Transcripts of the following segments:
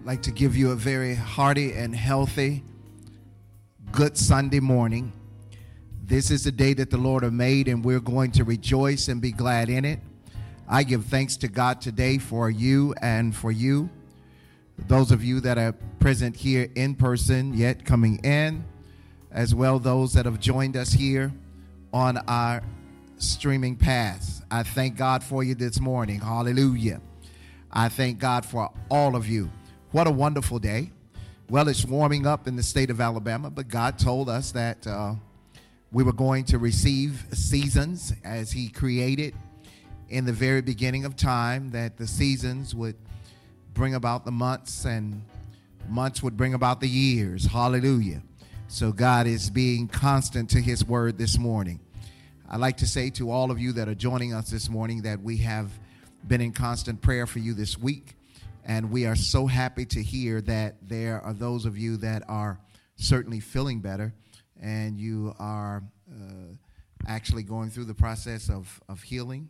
like to give you a very hearty and healthy, good Sunday morning. This is the day that the Lord has made, and we're going to rejoice and be glad in it. I give thanks to God today for you and for you. Those of you that are present here in person, yet coming in, as well those that have joined us here on our streaming paths. I thank God for you this morning. Hallelujah. I thank God for all of you. What a wonderful day. Well, it's warming up in the state of Alabama, but God told us that we were going to receive seasons as He created in the very beginning of time, that the seasons would bring about the months and months would bring about the years. Hallelujah. So God is being constant to His word this morning. I'd like to say to all of you that are joining us this morning that we have been in constant prayer for you this week. And we are so happy to hear that there are those of you that are certainly feeling better, and you are actually going through the process of healing,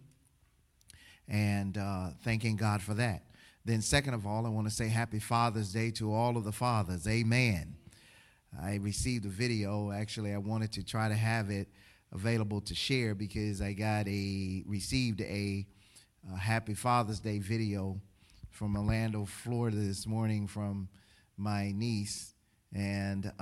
and thanking God for that. Then second of all, I want to say happy Father's Day to all of the fathers. Amen. I received a video. Actually, I wanted to try to have it available to share because I received a happy Father's Day video from Orlando, Florida this morning from my niece, and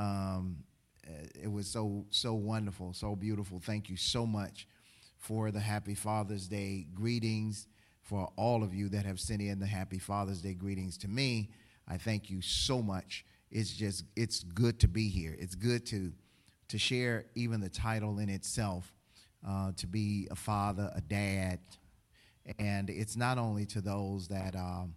it was so wonderful, so beautiful. Thank you so much for the happy Father's Day greetings. For all of you that have sent in the happy Father's Day greetings to me, I thank you so much. It's good to be here. It's good to share even the title in itself, to be a father, a dad, and it's not only to those that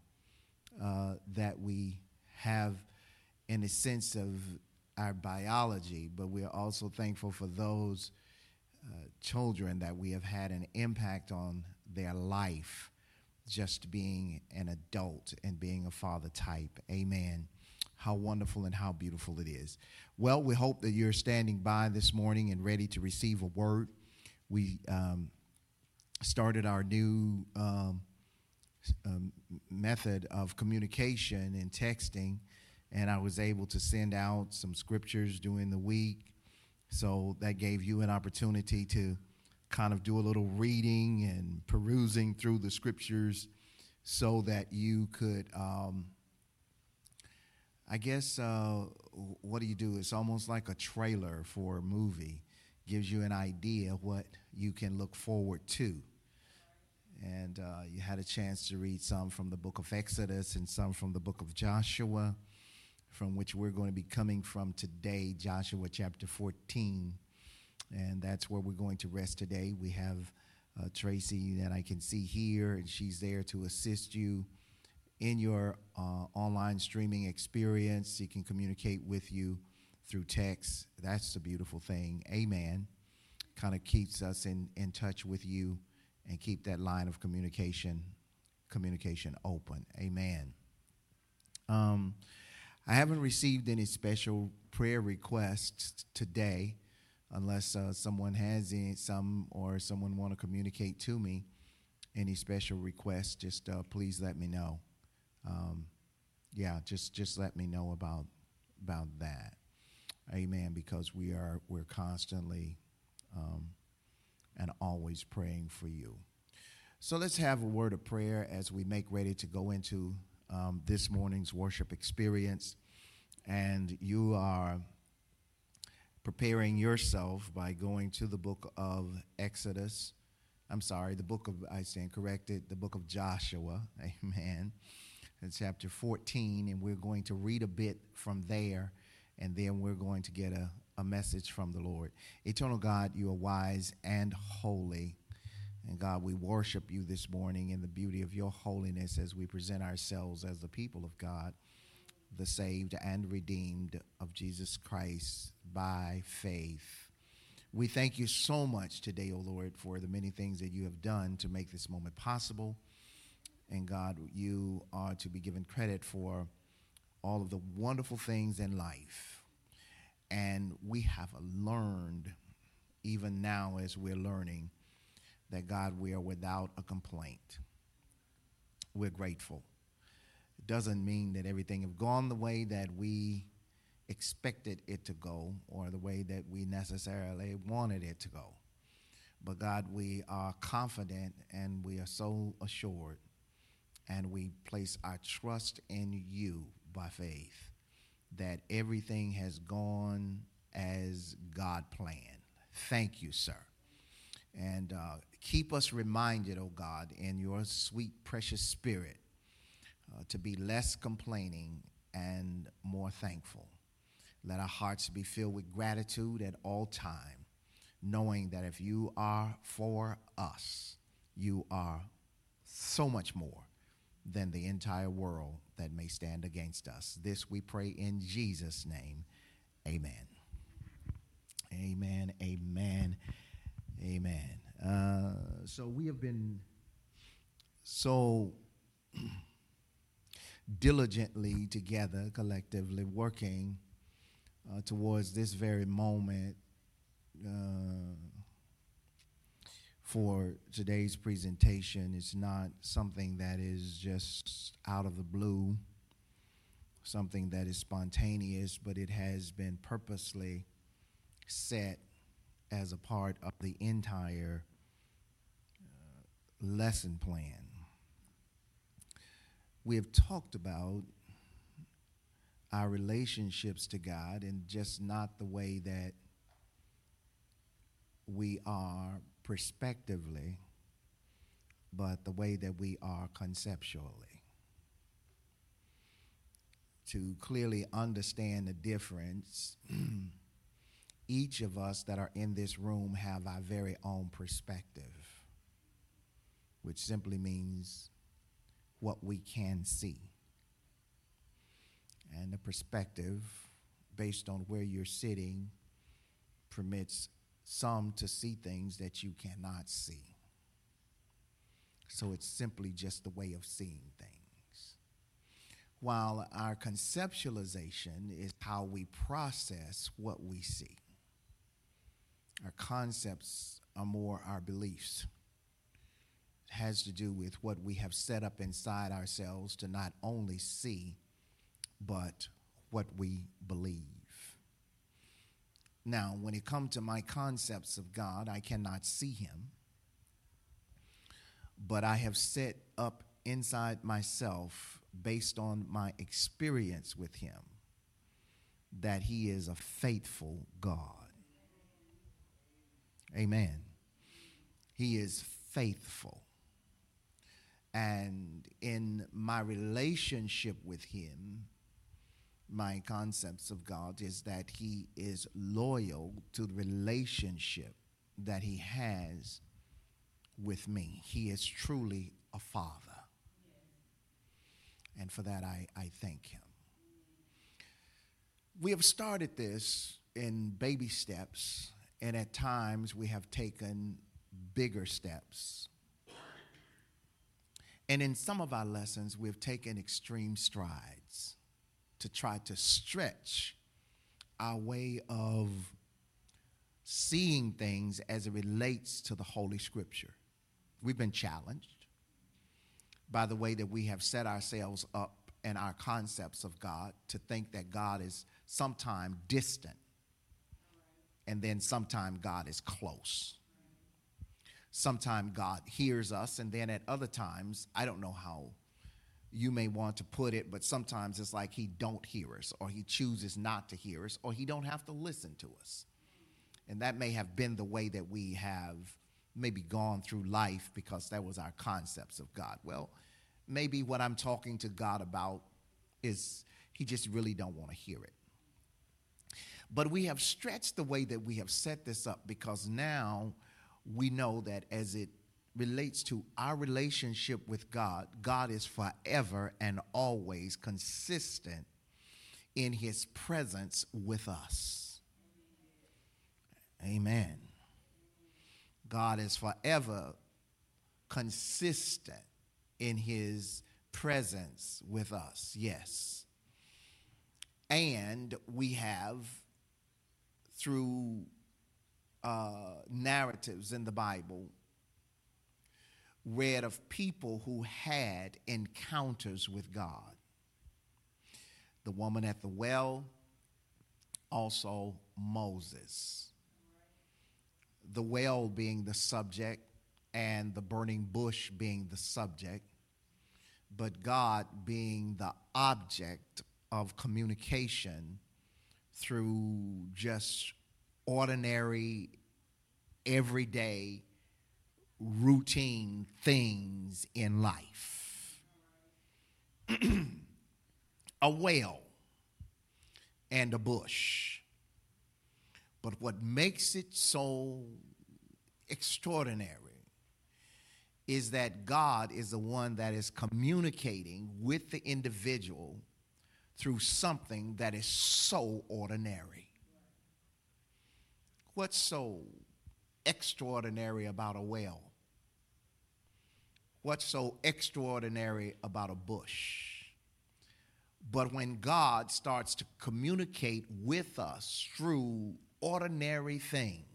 that we have in the sense of our biology, but we are also thankful for those children that we have had an impact on their life, just being an adult and being a father type. Amen. How wonderful and how beautiful it is. Well, we hope that you're standing by this morning and ready to receive a word. We started our new method of communication and texting, and I was able to send out some scriptures during the week, so that gave you an opportunity to kind of do a little reading and perusing through the scriptures so that you could what do you do? It's almost like a trailer for a movie. Gives you an idea what you can look forward to. And you had a chance to read some from the book of Exodus and some from the book of Joshua, from which we're going to be coming from today, Joshua chapter 14. And that's where we're going to rest today. We have Tracy that I can see here, and she's there to assist you in your online streaming experience. She can communicate with you through text. That's the beautiful thing. Amen. Kind of keeps us in touch with you and keep that line of communication open. Amen. I haven't received any special prayer requests today, unless someone has some or someone want to communicate to me any special requests. Just please let me know. Just let me know about that. Amen. Because we're constantly and always praying for you. So let's have a word of prayer as we make ready to go into this morning's worship experience. And you are preparing yourself by going to the book of Exodus. The book of Joshua. Amen. It's chapter 14, and we're going to read a bit from there, and then we're going to get a message from the Lord. Eternal God, you are wise and holy. And God, we worship you this morning in the beauty of your holiness as we present ourselves as the people of God, the saved and redeemed of Jesus Christ by faith. We thank you so much today, O Lord, for the many things that you have done to make this moment possible. And God, you are to be given credit for all of the wonderful things in life. And we have learned, even now as we're learning, that God, we are without a complaint. We're grateful. It doesn't mean that everything has gone the way that we expected it to go or the way that we necessarily wanted it to go. But God, we are confident and we are so assured, and we place our trust in you by faith that everything has gone as God planned. Thank you, sir. And keep us reminded, oh God, in your sweet, precious spirit to be less complaining and more thankful. Let our hearts be filled with gratitude at all time, knowing that if you are for us, you are so much more than the entire world that may stand against us. This we pray in Jesus' name. Amen. Amen. Amen. Amen. So we have been so diligently together, collectively working towards this very moment for today's presentation. It's not something that is just out of the blue, something that is spontaneous, but it has been purposely set as a part of the entire lesson plan. We have talked about our relationships to God, and just not the way that we are prospectively, but the way that we are conceptually. To clearly understand the difference, each of us that are in this room have our very own perspective, which simply means what we can see. And the perspective, based on where you're sitting, permits some to see things that you cannot see. So it's simply just the way of seeing things. While our conceptualization is how we process what we see. Our concepts are more our beliefs. It has to do with what we have set up inside ourselves to not only see, but what we believe. Now, when it comes to my concepts of God, I cannot see him, but I have set up inside myself, based on my experience with him, that he is a faithful God. Amen. He is faithful. And in my relationship with him, my concepts of God is that he is loyal to the relationship that he has with me. He is truly a father. And for that, I thank him. We have started this in baby steps, and at times we have taken bigger steps. And in some of our lessons, we've taken extreme strides to try to stretch our way of seeing things as it relates to the Holy Scripture. We've been challenged by the way that we have set ourselves up and our concepts of God to think that God is sometime distant, and then sometime God is close. Sometime God hears us, and then at other times, I don't know how you may want to put it, but sometimes it's like he don't hear us, or he chooses not to hear us, or he don't have to listen to us. And that may have been the way that we have maybe gone through life, because that was our concepts of God. Well, maybe what I'm talking to God about is he just really don't want to hear it. But we have stretched the way that we have set this up, because now we know that as it relates to our relationship with God, God is forever and always consistent in his presence with us. Amen. God is forever consistent in his presence with us. Yes. And we have, through narratives in the Bible, read of people who had encounters with God. the woman at the well, also Moses. The well being the subject and the burning bush being the subject, but God being the object of communication through just ordinary, everyday, routine things in life. A well and a bush. But what makes it so extraordinary is that God is the one that is communicating with the individual through something that is so ordinary. What's so extraordinary about a well? What's so extraordinary about a bush? But when God starts to communicate with us through ordinary things,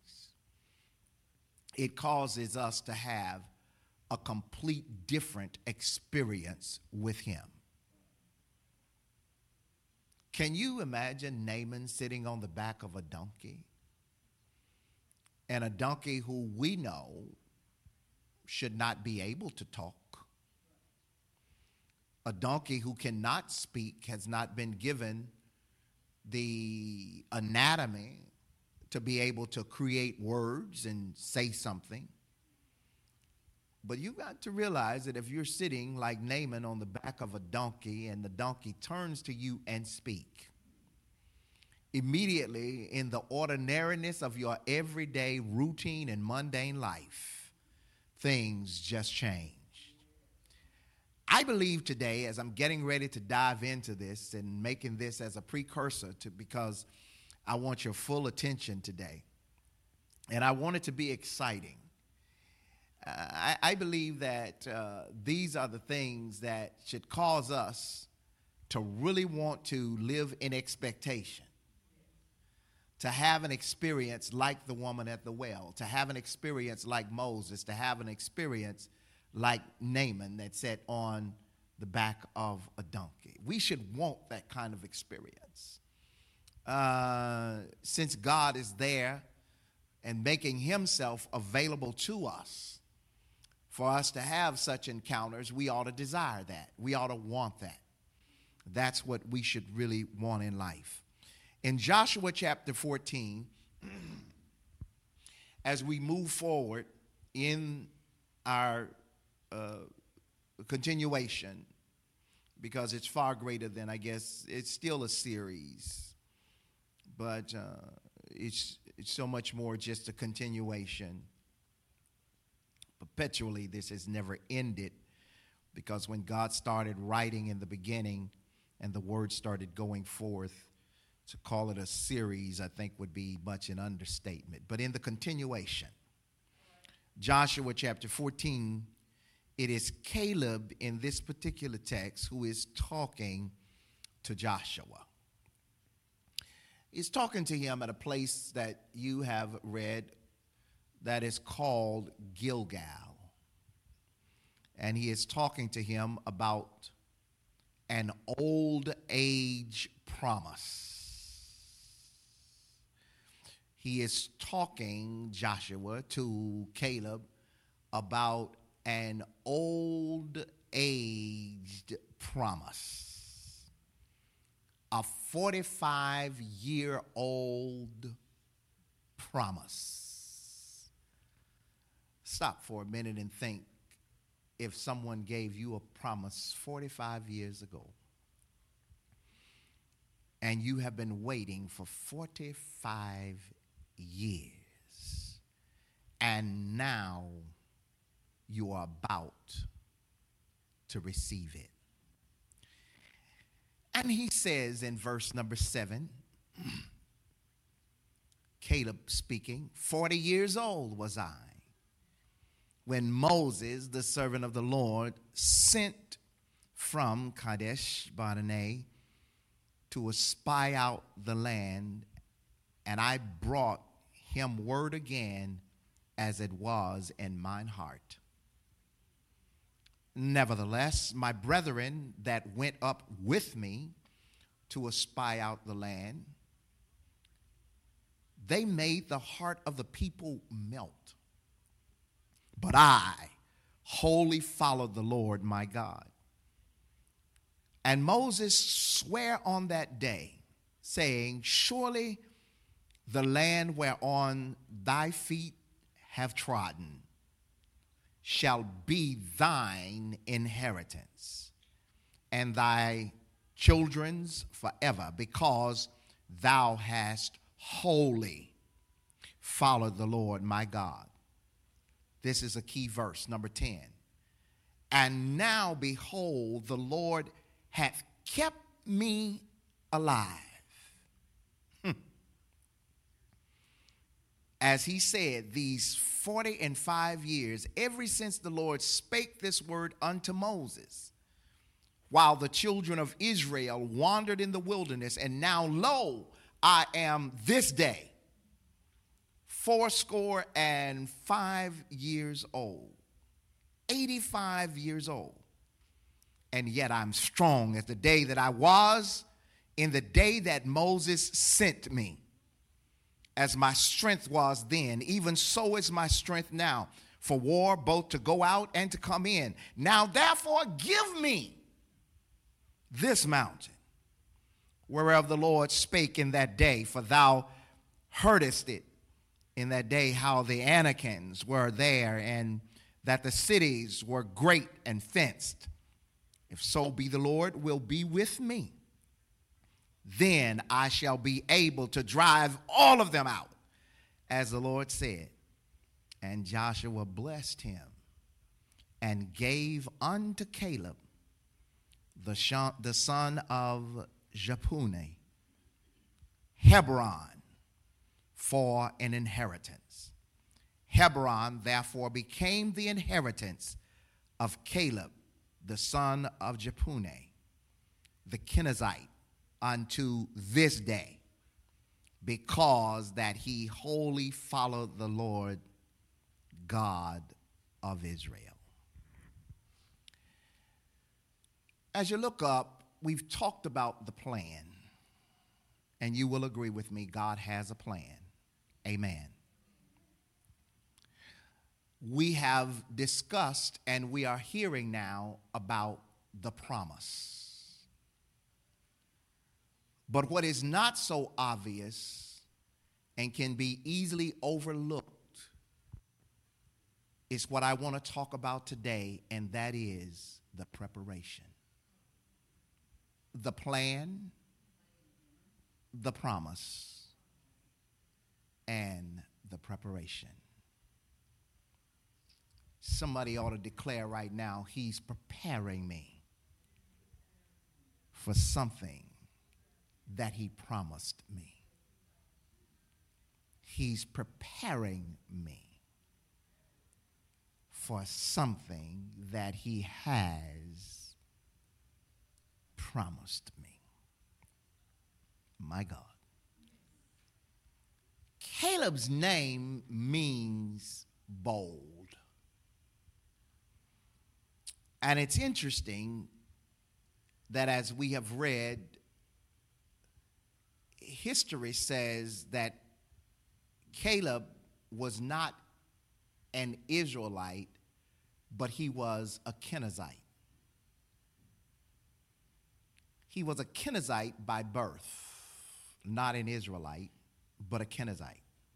it causes us to have a complete different experience with him. Can you imagine Naaman sitting on the back of a donkey? And a donkey who we know should not be able to talk. A donkey who cannot speak, has not been given the anatomy to be able to create words and say something. But you got to realize that if you're sitting like Naaman on the back of a donkey and the donkey turns to you and speak, immediately in the ordinariness of your everyday routine and mundane life, things just change. I believe today, as I'm getting ready to dive into this and making this as a precursor to, because I want your full attention today, and I want it to be exciting. I believe that these are the things that should cause us to really want to live in expectation, to have an experience like the woman at the well, to have an experience like Moses, to have an experience like Naaman that sat on the back of a donkey. We should want that kind of experience. Since God is there and making himself available to us, for us to have such encounters, we ought to desire that. We ought to want that. That's what we should really want in life. In Joshua chapter 14, as we move forward in our continuation, because it's far greater than, I guess, it's still a series, but it's so much more just a continuation. Perpetually, this has never ended, because when God started writing in the beginning and the word started going forth, to call it a series, I think, would be much an understatement. But in the continuation, Joshua chapter 14, it is Caleb in this particular text who is talking to Joshua. He's talking to him at a place that you have read that is called Gilgal. And he is talking to him about an old age promise. He is talking, Joshua, to Caleb about an old aged promise. A 45-year-old promise. Stop for a minute and think, if someone gave you a promise 45 years ago, and you have been waiting for 45 years, and now you are about to receive it. And he says in verse number 7, Caleb speaking, 40 years old was I when Moses, the servant of the Lord, sent from Kadesh Barnea to spy out the land, and I brought him word again as it was in mine heart. Nevertheless, my brethren that went up with me to espy out the land. They made the heart of the people melt. But I wholly followed the Lord my God. And Moses sware on that day, saying, surely the land whereon thy feet have trodden shall be thine inheritance, and thy children's forever, because thou hast wholly followed the Lord my God. This is a key verse, number 10. And now, behold, the Lord hath kept me alive, as he said, these 45 years, ever since the Lord spake this word unto Moses, while the children of Israel wandered in the wilderness. And now, lo, I am this day 85 years old, 85 years old, and yet I'm strong as the day that I was in the day that Moses sent me. As my strength was then, even so is my strength now, for war, both to go out and to come in. Now therefore give me this mountain, whereof the Lord spake in that day, for thou heardest it in that day, how the Anakims were there, and that the cities were great and fenced. If so be the Lord will be with me, then I shall be able to drive all of them out, as the Lord said. And Joshua blessed him and gave unto Caleb, the son of Jephunneh, Hebron for an inheritance. Hebron therefore became the inheritance of Caleb, the son of Jephunneh, the Kenizzite, unto this day, because that he wholly followed the Lord God of Israel. As you look up, we've talked about the plan, and you will agree with me, God has a plan. Amen. We have discussed, and we are hearing now about the promise. But what is not so obvious and can be easily overlooked is what I want to talk about today, and that is the preparation. The plan, the promise, and the preparation. Somebody ought to declare right now, he's preparing me for something that he promised me. He's preparing me for something that he has promised me. My God. Caleb's name means bold. And it's interesting that as we have read, history says that Caleb was not an Israelite, but he was a Kenizzite. He was a Kenizzite by birth, not an Israelite, but a Kenizzite.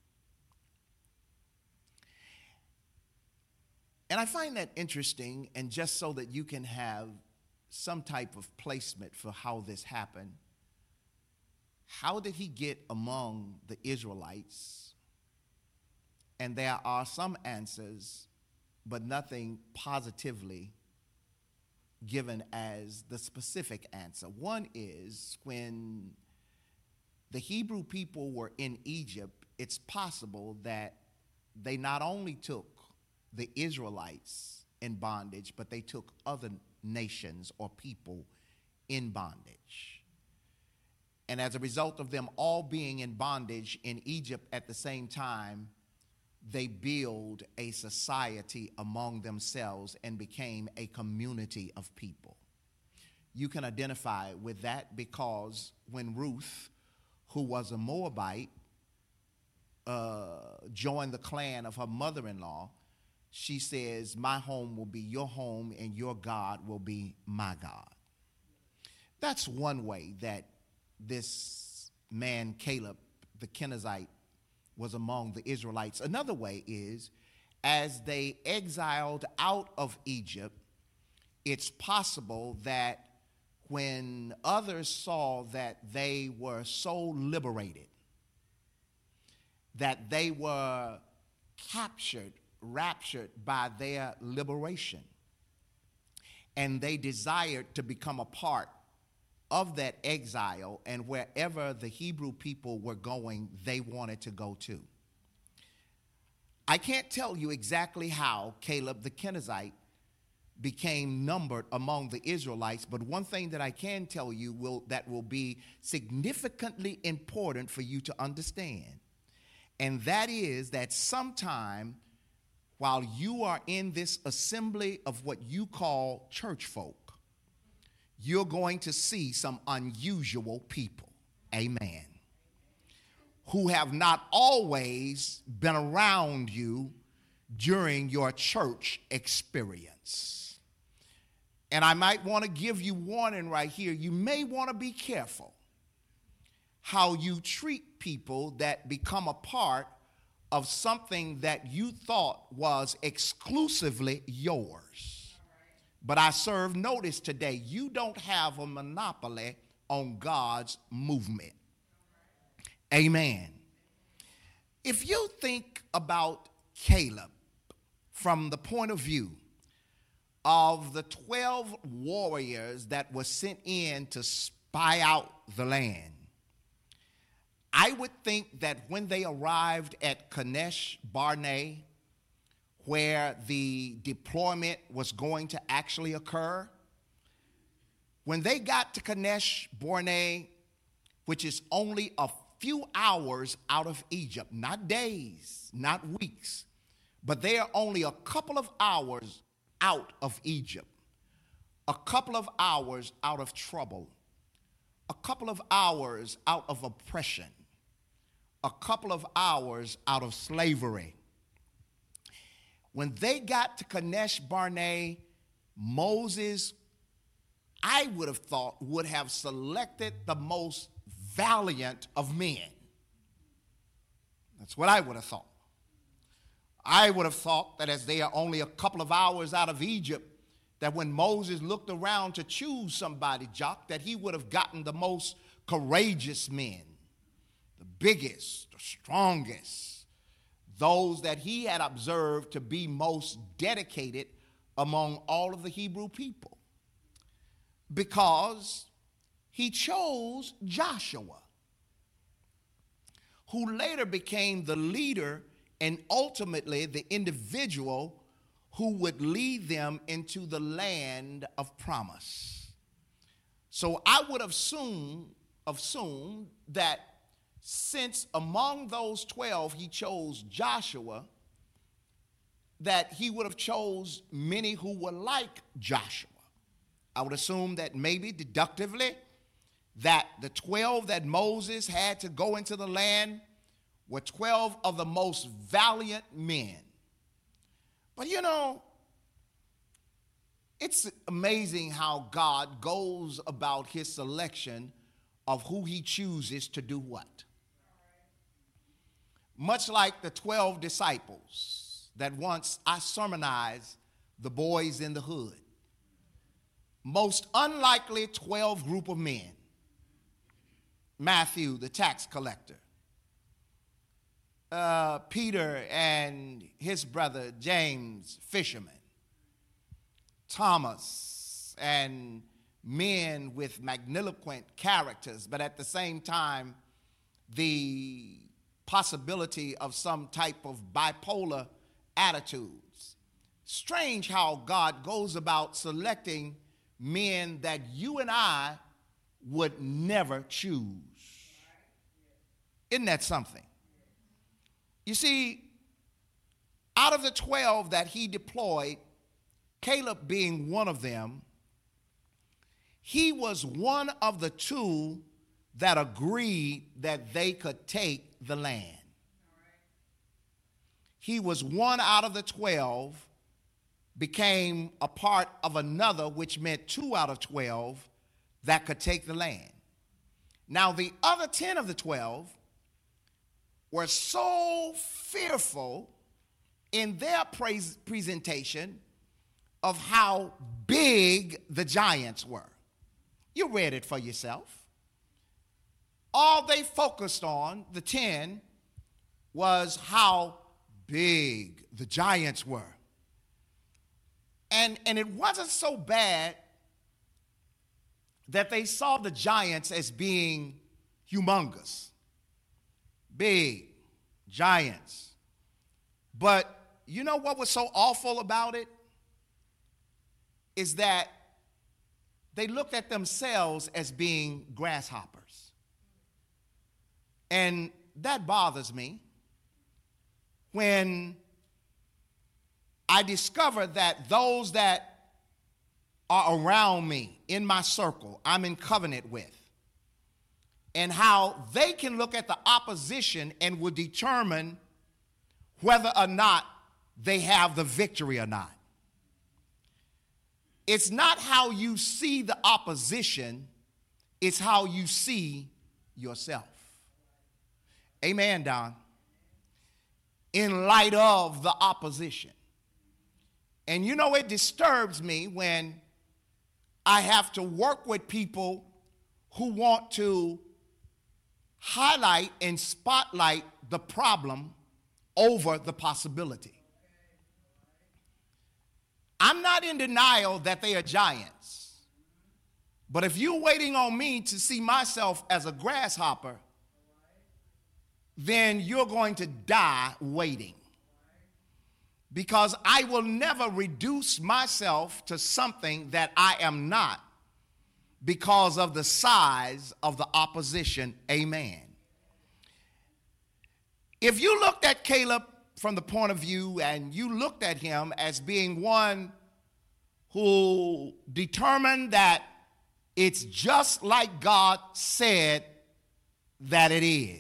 And I find that interesting, and just so that you can have some type of placement for how this happened, how did he get among the Israelites? And there are some answers, but nothing positively given as the specific answer. One is when the Hebrew people were in Egypt, it's possible that they not only took the Israelites in bondage, but they took other nations or people in bondage. And as a result of them all being in bondage in Egypt at the same time, they built a society among themselves and became a community of people. you can identify with that because when Ruth, who was a Moabite, joined the clan of her mother-in-law, she says, my home will be your home and your God will be my God. That's one way that this man, Caleb, the Kenizzite, was among the Israelites. Another way is, as they exiled out of Egypt, it's possible that when others saw that they were so liberated, that they were captured, raptured by their liberation, and they desired to become a part of that exile, and wherever the Hebrew people were going, they wanted to go too. I can't tell you exactly how Caleb the Kenizzite became numbered among the Israelites, but one thing that I can tell you that will be significantly important for you to understand, and that is that sometime while you are in this assembly of what you call church folk, you're going to see some unusual people, amen, who have not always been around you during your church experience. And I might want to give you warning right here. You may want to be careful how you treat people that become a part of something that you thought was exclusively yours. But I serve notice today, you don't have a monopoly on God's movement. Amen. If you think about Caleb from the point of view of the 12 warriors that were sent in to spy out the land, I would think that when they arrived at Kadesh Barnea, where the deployment was going to actually occur, when they got to Kadesh Barnea, which is only a few hours out of Egypt, not days, not weeks, but they are only a couple of hours out of Egypt, a couple of hours out of trouble, a couple of hours out of oppression, a couple of hours out of slavery. When they got to Kadesh Barnea, Moses, I would have thought, would have selected the most valiant of men. That's what I would have thought. I would have thought that as they are only a couple of hours out of Egypt, that when Moses looked around to choose somebody, Jock, that he would have gotten the most courageous men, the biggest, the strongest, those that he had observed to be most dedicated among all of the Hebrew people, because he chose Joshua, who later became the leader and ultimately the individual who would lead them into the land of promise. So I would have assumed that since among those 12 he chose Joshua, that he would have chose many who were like Joshua. I would assume that maybe deductively that the 12 that Moses had to go into the land were 12 of the most valiant men. But you know, it's amazing how God goes about his selection of who he chooses to do what. Much like the 12 disciples that once I sermonized the boys in the hood. Most unlikely 12 group of men. Matthew, the tax collector. Peter and his brother James, fisherman. Thomas and men with magniloquent characters, but at the same time, the possibility of some type of bipolar attitudes. Strange how God goes about selecting men that you and I would never choose. Isn't that something? You see, out of the 12 that he deployed, Caleb being one of them, he was one of the two that agreed that they could take the land. He was one out of the 12, became a part of another, which meant 2 out of 12 that could take the land. Now, the other 10 of the 12 were so fearful in their presentation of how big the giants were. You read it for yourself. All they focused on, the 10, was how big the giants were. And it wasn't so bad that they saw the giants as being humongous, big giants. But you know what was so awful about it? Is that they looked at themselves as being grasshoppers. And that bothers me when I discover that those that are around me, in my circle, I'm in covenant with, and how they can look at the opposition and will determine whether or not they have the victory or not. It's not how you see the opposition, it's how you see yourself. Amen, Don. In light of the opposition. And you know, it disturbs me when I have to work with people who want to highlight and spotlight the problem over the possibility. I'm not in denial that they are giants. But if you're waiting on me to see myself as a grasshopper, then you're going to die waiting. Because I will never reduce myself to something that I am not because of the size of the opposition. Amen. If you looked at Caleb from the point of view and you looked at him as being one who determined that it's just like God said that it is,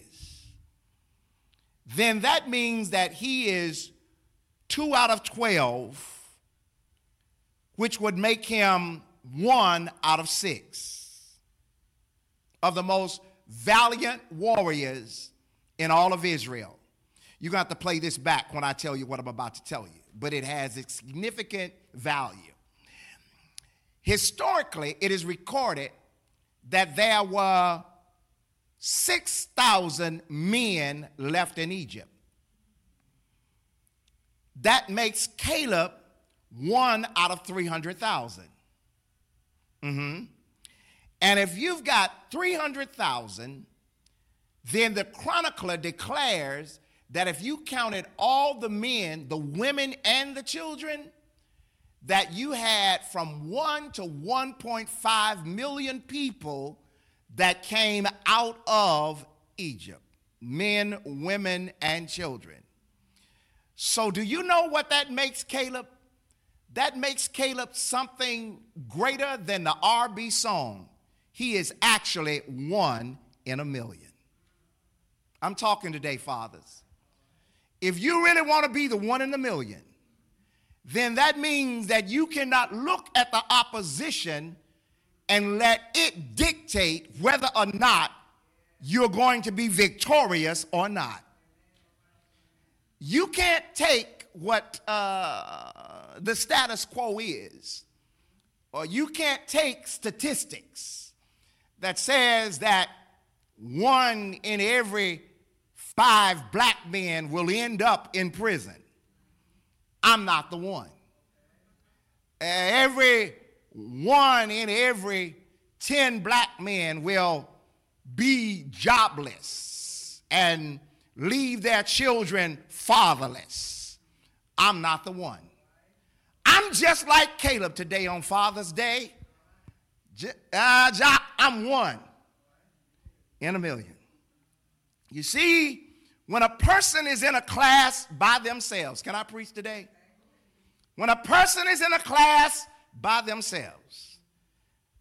then that means that he is 2 out of 12, which would make him 1 out of 6 of the most valiant warriors in all of Israel. You're going to have to play this back when I tell you what I'm about to tell you, but it has a significant value. Historically, it is recorded that there were 6,000 men left in Egypt. That makes Caleb 1 out of 300,000. And if you've got 300,000, then the chronicler declares that if you counted all the men, the women, and the children, that you had from 1 to 1.5 million people that came out of Egypt, men, women, and children. So do you know what that makes Caleb? That makes Caleb something greater than the R&B song. He is actually 1 in a million. I'm talking today, fathers. If you really want to be the 1 in a million, then that means that you cannot look at the opposition and let it dictate whether or not you're going to be victorious or not. You can't take what the status quo is, or you can't take statistics that says that 1 in every 5 black men will end up in prison. I'm not the one. Every 1 in every 10 black men will be jobless and leave their children fatherless. I'm not the one. I'm just like Caleb today on Father's Day. I'm 1 in a million. You see, when a person is in a class by themselves, can I preach today? When a person is in a class by themselves,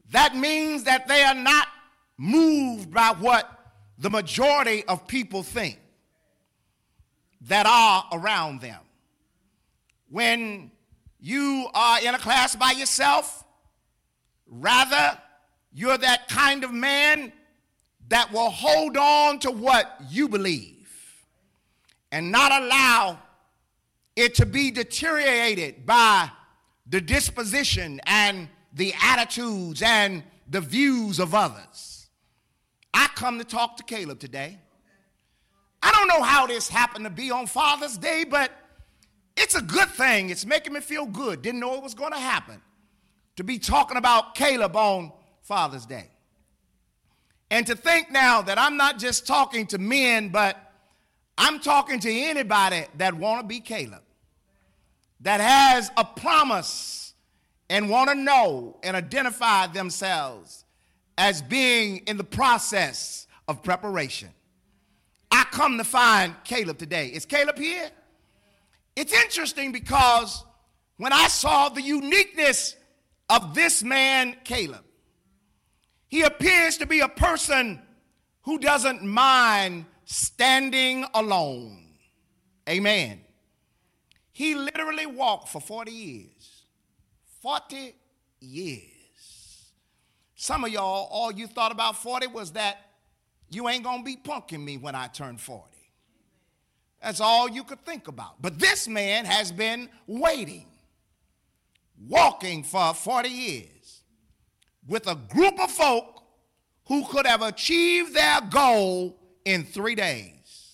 that means that they are not moved by what the majority of people think that are around them. When you are in a class by yourself, rather, you're that kind of man that will hold on to what you believe and not allow it to be deteriorated by the disposition and the attitudes and the views of others. I come to talk to Caleb today. I don't know how this happened to be on Father's Day, but it's a good thing. It's making me feel good. Didn't know it was going to happen, to be talking about Caleb on Father's Day. And to think now that I'm not just talking to men, but I'm talking to anybody that want to be Caleb, that has a promise and want to know and identify themselves as being in the process of preparation. I come to find Caleb today. Is Caleb here? It's interesting because when I saw the uniqueness of this man, Caleb, he appears to be a person who doesn't mind standing alone. Amen. He literally walked for 40 years. 40 years. Some of y'all, all you thought about 40 was that you ain't going to be punking me when I turn 40. That's all you could think about. But this man has been waiting, walking for 40 years with a group of folk who could have achieved their goal in 3 days.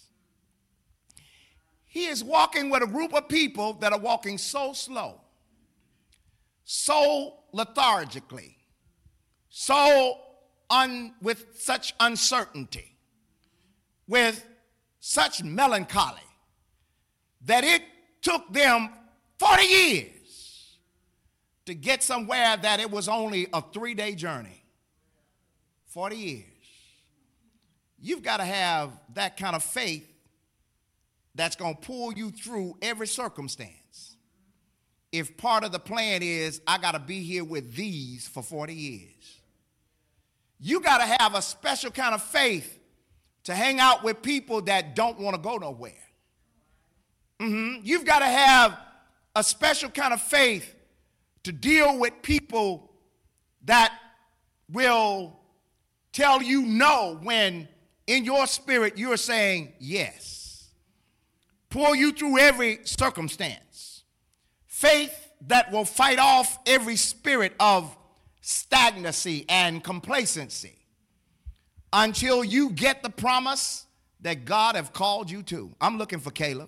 He is walking with a group of people that are walking so slow, so lethargically, with such uncertainty, with such melancholy, that it took them 40 years to get somewhere that it was only a 3-day journey. 40 years. You've got to have that kind of faith that's going to pull you through every circumstance. If part of the plan is, I got to be here with these for 40 years. You got to have a special kind of faith to hang out with people that don't want to go nowhere. You've got to have a special kind of faith to deal with people that will tell you no when in your spirit you're saying yes. Pull you through every circumstance. Faith that will fight off every spirit of stagnancy and complacency until you get the promise that God have called you to. I'm looking for Caleb.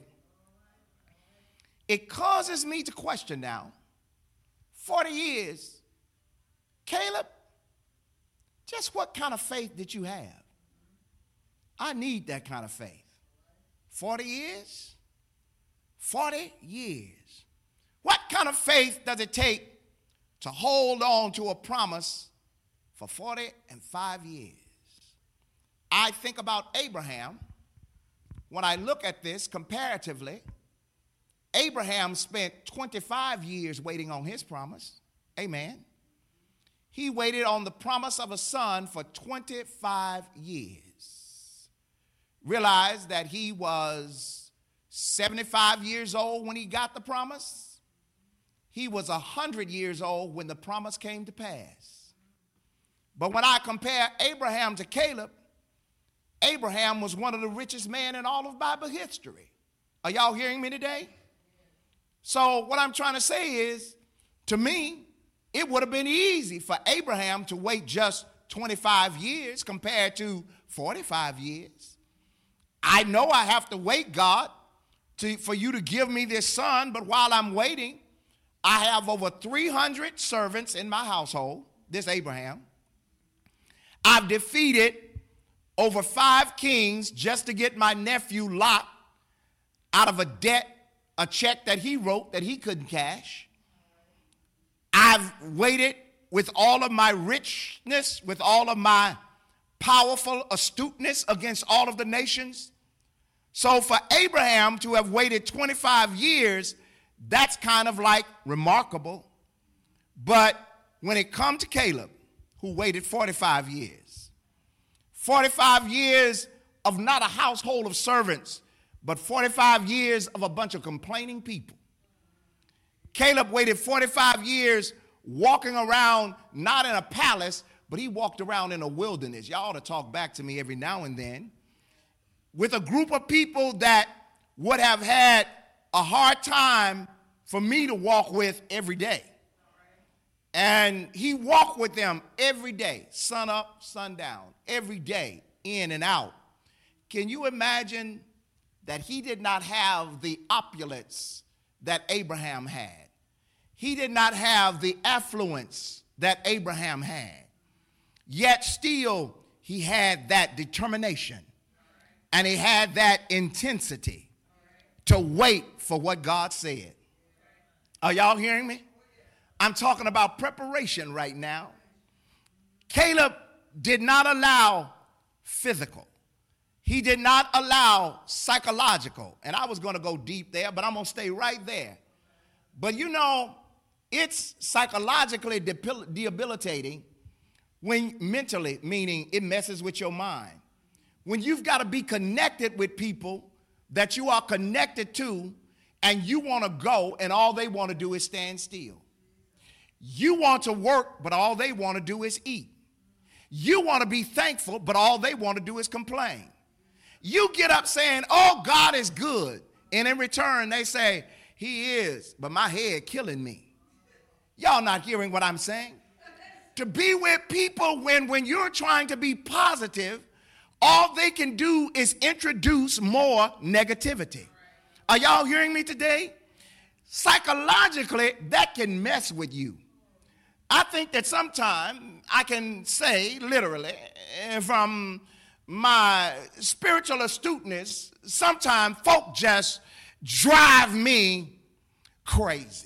It causes me to question now, 40 years, Caleb, just what kind of faith did you have? I need that kind of faith. 40 years? 40 years. What kind of faith does it take to hold on to a promise for 45 years? I think about Abraham. When I look at this comparatively, Abraham spent 25 years waiting on his promise. Amen. He waited on the promise of a son for 25 years. Realized that he was 75 years old when he got the promise. He was 100 years old when the promise came to pass. But when I compare Abraham to Caleb, Abraham was one of the richest men in all of Bible history. Are y'all hearing me today? So what I'm trying to say is, to me, it would have been easy for Abraham to wait just 25 years compared to 45 years. I know I have to wait, God, for you to give me this son, but while I'm waiting, I have over 300 servants in my household, this Abraham. I've defeated over 5 kings just to get my nephew Lot out of a debt, a check that he wrote that he couldn't cash. I've waited with all of my richness, with all of my powerful astuteness against all of the nations. So for Abraham to have waited 25 years, that's kind of like remarkable. But when it comes to Caleb, who waited 45 years. 45 years of not a household of servants, but 45 years of a bunch of complaining people. Caleb waited 45 years walking around, not in a palace, but he walked around in a wilderness. Y'all ought to talk back to me every now and then. With a group of people that would have had a hard time for me to walk with every day. And he walked with them every day, sun up, sun down, every day, in and out. Can you imagine that he did not have the opulence that Abraham had? He did not have the affluence that Abraham had. Yet still, he had that determination. And he had that intensity to wait for what God said. Are y'all hearing me? I'm talking about preparation right now. Caleb did not allow physical. He did not allow psychological. And I was going to go deep there, but I'm going to stay right there. But you know, it's psychologically debilitating when mentally, meaning it messes with your mind. When you've got to be connected with people that you are connected to, and you want to go and all they want to do is stand still. You want to work, but all they want to do is eat. You want to be thankful, but all they want to do is complain. You get up saying, oh, God is good. And in return, they say, he is, but my head killing me. Y'all not hearing what I'm saying? To be with people when you're trying to be positive, all they can do is introduce more negativity. Are y'all hearing me today? Psychologically, that can mess with you. I think that sometimes I can say, literally, from my spiritual astuteness, sometimes folk just drive me crazy.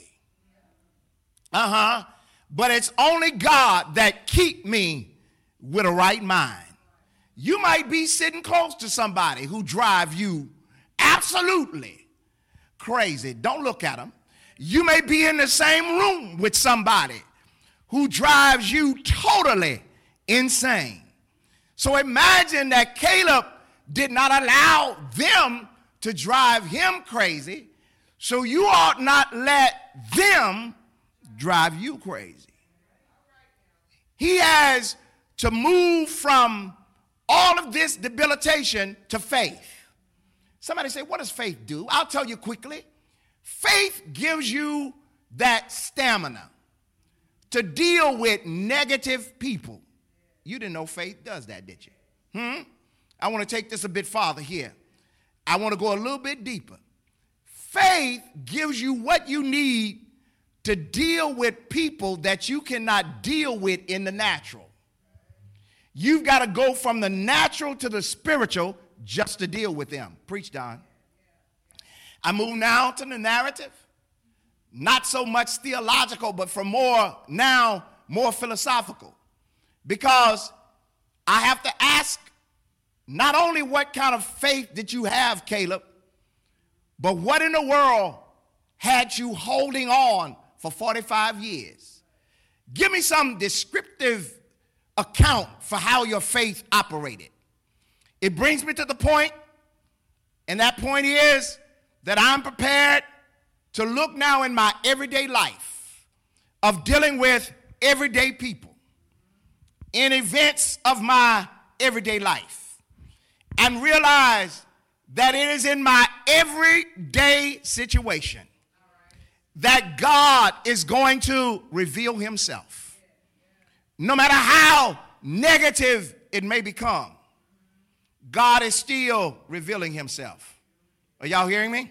But it's only God that keep me with a right mind. You might be sitting close to somebody who drive you absolutely crazy. Don't look at them. You may be in the same room with somebody who drives you totally insane. So imagine that Caleb did not allow them to drive him crazy, so you ought not let them drive you crazy. He has to move from all of this debilitation to faith. Somebody say, what does faith do? I'll tell you quickly. Faith gives you that stamina to deal with negative people. You didn't know faith does that, did you? I want to take this a bit farther here. I want to go a little bit deeper. Faith gives you what you need to deal with people that you cannot deal with in the natural. You've got to go from the natural to the spiritual just to deal with them. Preach, Don. I move now to the narrative. Not so much theological, but for more philosophical. Because I have to ask not only what kind of faith did you have, Caleb, but what in the world had you holding on for 45 years? Give me some descriptive account for how your faith operated. It brings me to the point, and that point is that I'm prepared to look now in my everyday life of dealing with everyday people in events of my everyday life and realize that it is in my everyday situation that God is going to reveal himself. No matter how negative it may become, God is still revealing himself. Are y'all hearing me?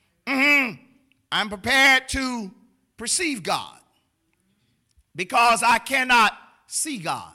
I'm prepared to perceive God because I cannot see God.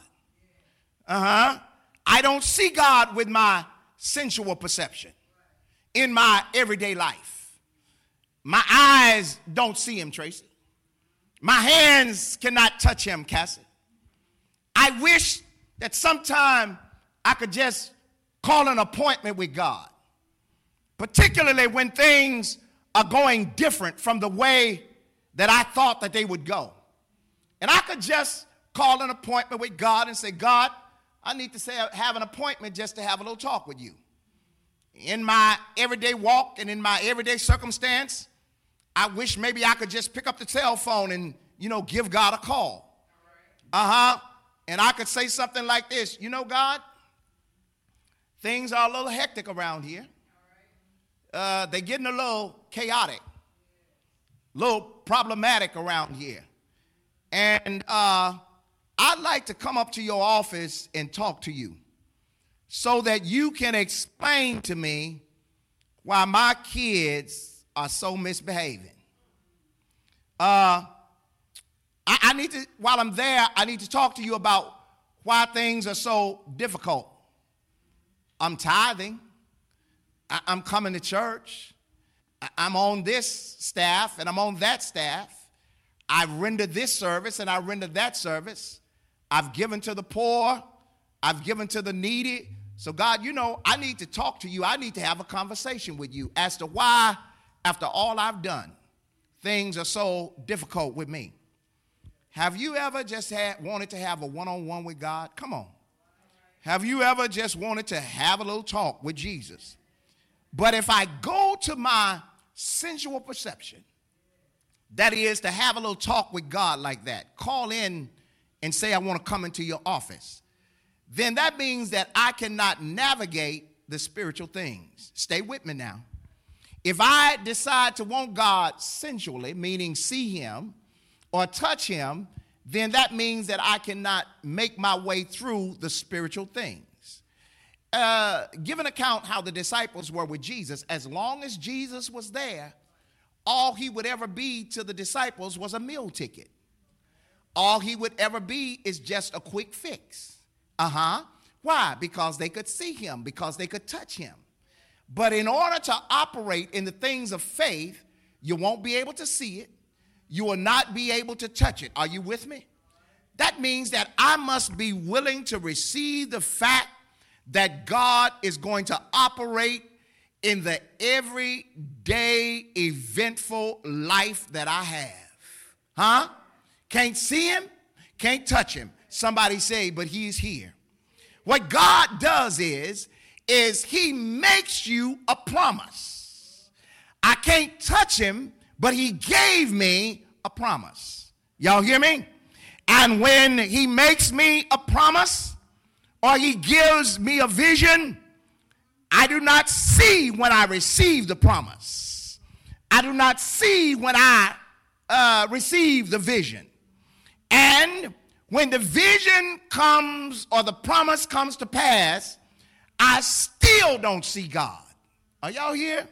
I don't see God with my sensual perception in my everyday life. My eyes don't see him, Tracy. My hands cannot touch him, Cassie. I wish that sometime I could just call an appointment with God, particularly when things are going different from the way that I thought that they would go. And I could just call an appointment with God and say, God, I need to have an appointment just to have a little talk with you. In my everyday walk and in my everyday circumstance, I wish maybe I could just pick up the cell phone and, give God a call. And I could say something like this, God, things are a little hectic around here. They're getting a little chaotic, a little problematic around here. And I'd like to come up to your office and talk to you so that you can explain to me why my kids are so misbehaving. I need to, while I'm there, I need to talk to you about why things are so difficult. I'm tithing. I'm coming to church. I'm on this staff and I'm on that staff. I render this service and I render that service. I've given to the poor. I've given to the needy. So God, I need to talk to you. I need to have a conversation with you as to why, after all I've done, things are so difficult with me. Have you ever just wanted to have a one-on-one with God? Come on. Have you ever just wanted to have a little talk with Jesus? But if I go to my sensual perception, that is to have a little talk with God like that, call in and say I want to come into your office, then that means that I cannot navigate the spiritual things. Stay with me now. If I decide to want God sensually, meaning see him or touch him, then that means that I cannot make my way through the spiritual things. Give an account how the disciples were with Jesus. As long as Jesus was there, all he would ever be to the disciples was a meal ticket. All he would ever be is just a quick fix. Why? Because they could see him, because they could touch him. But in order to operate in the things of faith, you won't be able to see it. You will not be able to touch it. Are you with me? That means that I must be willing to receive the fact that God is going to operate in the everyday eventful life that I have. Can't see him, can't touch him. Somebody say, but he's here. What God does is he makes you a promise. I can't touch him, but he gave me a promise. Y'all hear me? And when he makes me a promise or he gives me a vision, I do not see when I receive the promise. I do not see when I receive the vision. And when the vision comes or the promise comes to pass, I still don't see God. Are y'all here?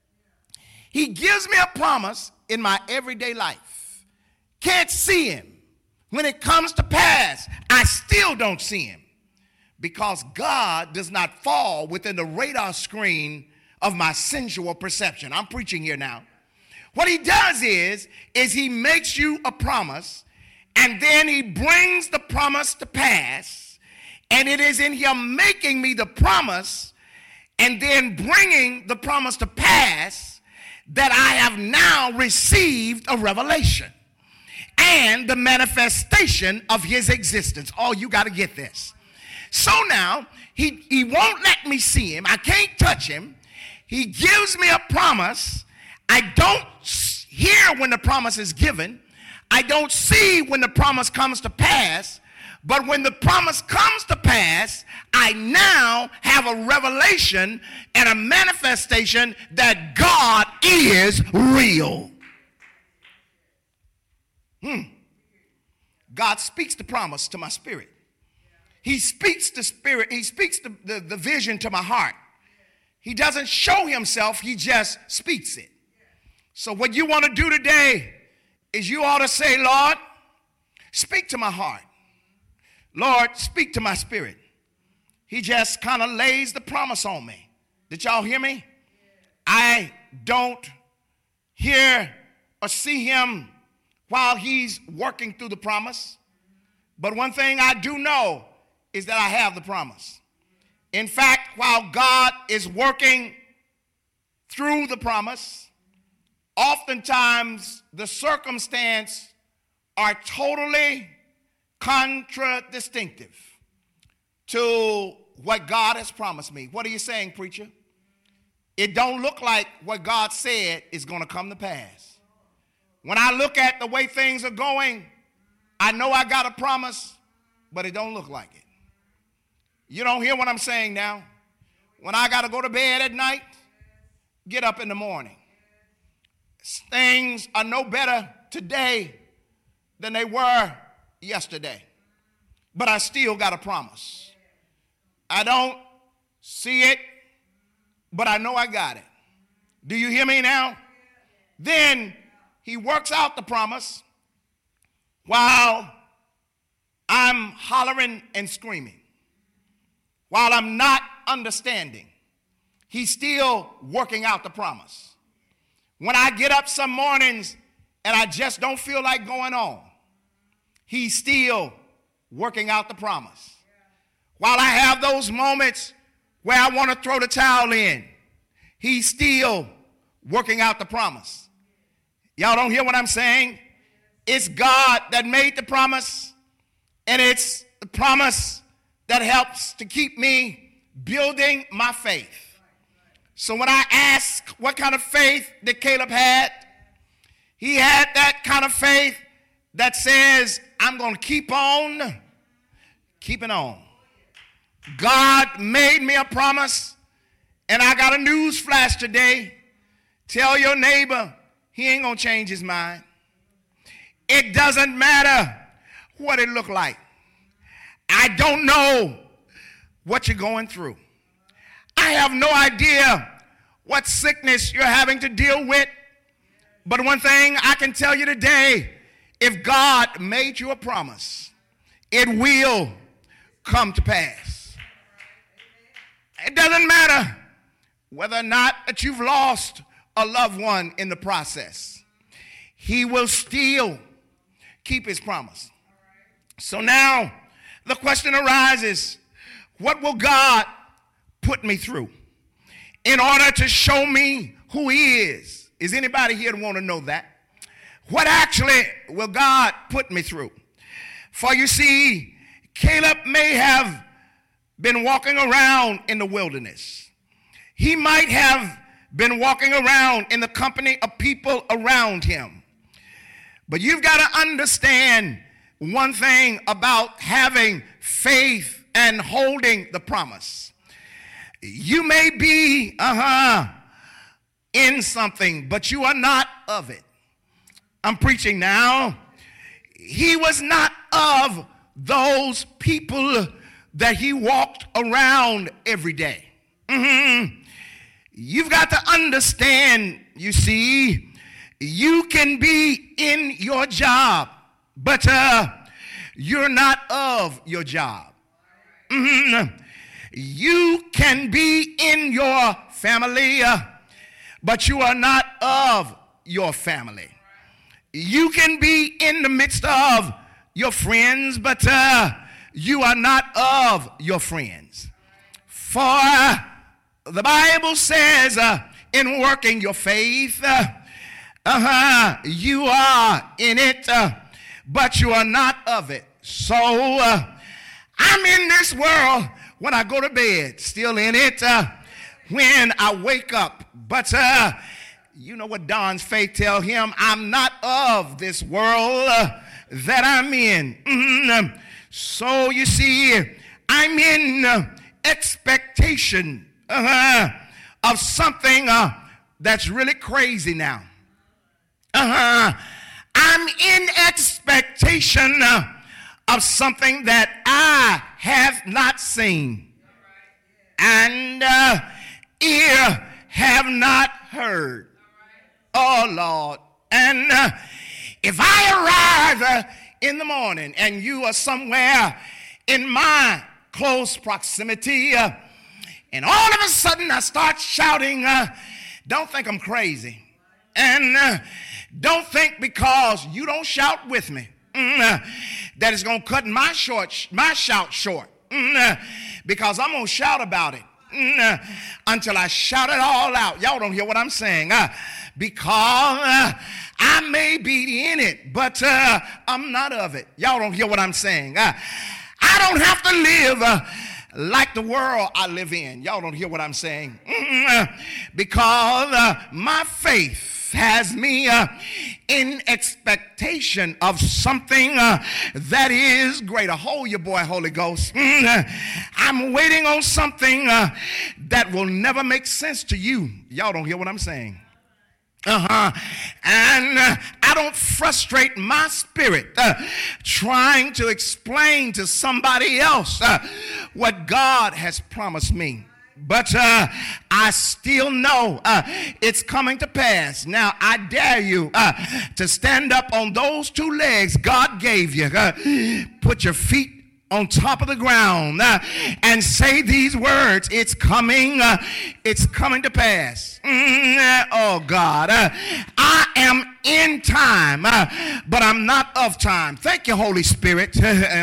He gives me a promise in my everyday life. Can't see him. When it comes to pass, I still don't see him. Because God does not fall within the radar screen of my sensual perception. I'm preaching here now. What he does is he makes you a promise, and then he brings the promise to pass. And it is in him making me the promise and then bringing the promise to pass that I have now received a revelation and the manifestation of his existence. Oh, you got to get this. So now, he won't let me see him. I can't touch him. He gives me a promise. I don't hear when the promise is given. I don't see when the promise comes to pass. But when the promise comes to pass, I now have a revelation and a manifestation that God is real. God speaks the promise to my spirit. He speaks the spirit. He speaks the vision to my heart. He doesn't show himself. He just speaks it. So what you want to do today is you ought to say, Lord, speak to my heart. Lord, speak to my spirit. He just kind of lays the promise on me. Did y'all hear me? I don't hear or see him while he's working through the promise. But one thing I do know is that I have the promise. In fact, while God is working through the promise, oftentimes the circumstance are totally, contradistinctive to what God has promised me. What are you saying, preacher? It don't look like what God said is going to come to pass. When I look at the way things are going, I know I got a promise, but it don't look like it. You don't hear what I'm saying now? When I got to go to bed at night, get up in the morning. Things are no better today than they were yesterday. But I still got a promise. I don't see it, but I know I got it. Do you hear me now? Then he works out the promise while I'm hollering and screaming. While I'm not understanding, he's still working out the promise. When I get up some mornings and I just don't feel like going on, he's still working out the promise. While I have those moments where I want to throw the towel in, he's still working out the promise. Y'all don't hear what I'm saying? It's God that made the promise, and it's the promise that helps to keep me building my faith. So when I ask what kind of faith that Caleb had, he had that kind of faith that says, I'm going to keep on keeping on. God made me a promise, and I got a news flash today. Tell your neighbor he ain't going to change his mind. It doesn't matter what it looked like. I don't know what you're going through. I have no idea what sickness you're having to deal with. But one thing I can tell you today, if God made you a promise, it will come to pass. It doesn't matter whether or not that you've lost a loved one in the process. He will still keep his promise. So now the question arises, what will God put me through in order to show me who he is? Is anybody here to want to know that? What actually will God put me through? For you see, Caleb may have been walking around in the wilderness. He might have been walking around in the company of people around him. But you've got to understand one thing about having faith and holding the promise. You may be in something, but you are not of it. I'm preaching now. He was not of those people that he walked around every day. You've got to understand, you see, you can be in your job, but you're not of your job. You can be in your family, but you are not of your family. You can be in the midst of your friends, but you are not of your friends. For the Bible says in working your faith, you are in it, but you are not of it. So I'm in this world when I go to bed, still in it when I wake up. But you know what Don's faith tell him? I'm not of this world that I'm in. So you see, I'm in expectation of something that's really crazy now. I'm in expectation of something that I have not seen and ear have not heard. Oh, Lord. And if I arrive in the morning and you are somewhere in my close proximity, and all of a sudden I start shouting, don't think I'm crazy. And don't think because you don't shout with me that it's going to cut my shout short. Because I'm going to shout about it until I shout it all out. Y'all don't hear what I'm saying. because I may be in it, but I'm not of it. Y'all don't hear what I'm saying. I don't have to live like the world I live in. Y'all don't hear what I'm saying. Because my faith has me in expectation of something that is greater. Hold your boy, Holy Ghost. I'm waiting on something that will never make sense to you. Y'all don't hear what I'm saying. And I don't frustrate my spirit trying to explain to somebody else what God has promised me. But I still know it's coming to pass. Now, I dare you to stand up on those two legs God gave you. Put your feet on top of the ground and say these words. It's coming to pass. Oh God, I am in time, but I'm not of time. Thank you, Holy Spirit.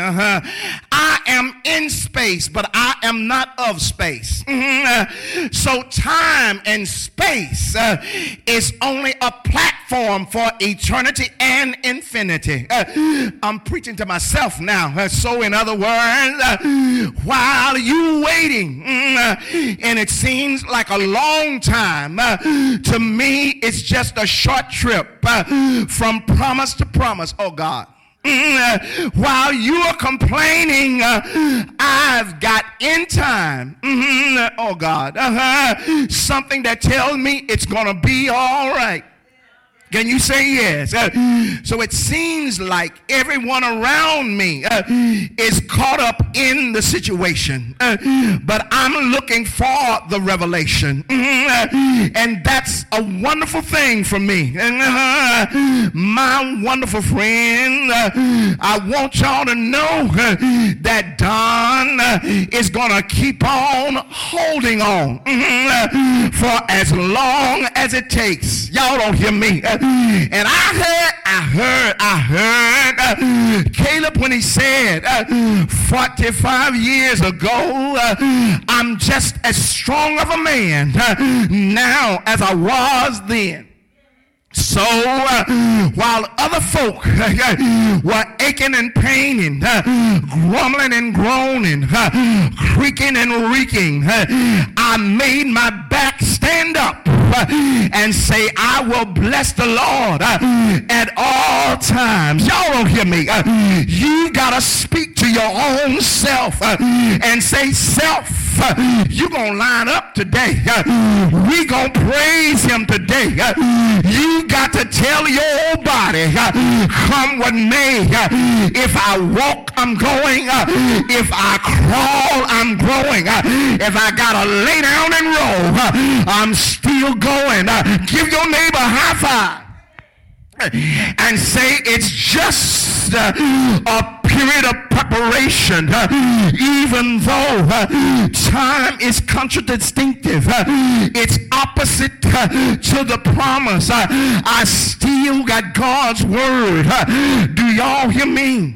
I am in space, but I am not of space. So time and space is only a platform for eternity and infinity. I'm preaching to myself now. So in other words, while you waiting, and it seems like a long time, to me it's just a short trip from promise to promise. Oh God. While you are complaining, I've got in time. Oh God. Something that tells me it's gonna be all right. Can you say yes? So it seems like everyone around me is caught up in the situation, but I'm looking for the revelation, and that's a wonderful thing for me. My wonderful friend, I want y'all to know that Don is gonna keep on holding on for as long as it takes. Y'all don't hear me. And I heard Caleb when he said 45 years ago, I'm just as strong of a man now as I was then. So while other folk were aching and paining, grumbling and groaning, creaking and reeking, I made my back stand up and say, I will bless the Lord at all times. Y'all don't hear me. You gotta speak to your own self and say, self, you gonna line up today. We gonna praise him today. You got to tell your body, come what may. If I walk, I'm going. If I crawl, I'm growing. If I gotta lay down and roll, I'm still going. Give your neighbor a high five and say it's just a period of preparation. Even though time is contradistinctive, it's opposite to the promise, I still got God's word. Do y'all hear me?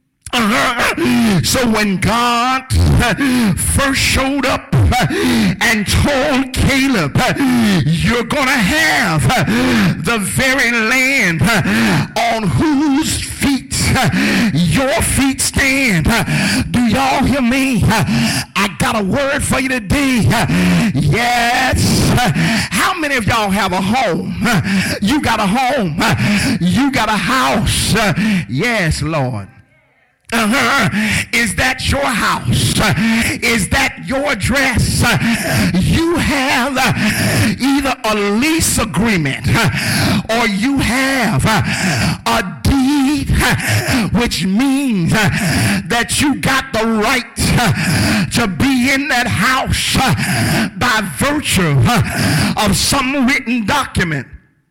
So when God first showed up and told Caleb, you're going to have the very land on whose feet your feet stand. Do y'all hear me? I got a word for you today. Yes. How many of y'all have a home? You got a home. You got a house. Yes, Lord. Is that your house? Is that your address? You have either a lease agreement or you have a deed, which means that you got the right to be in that house by virtue of some written document.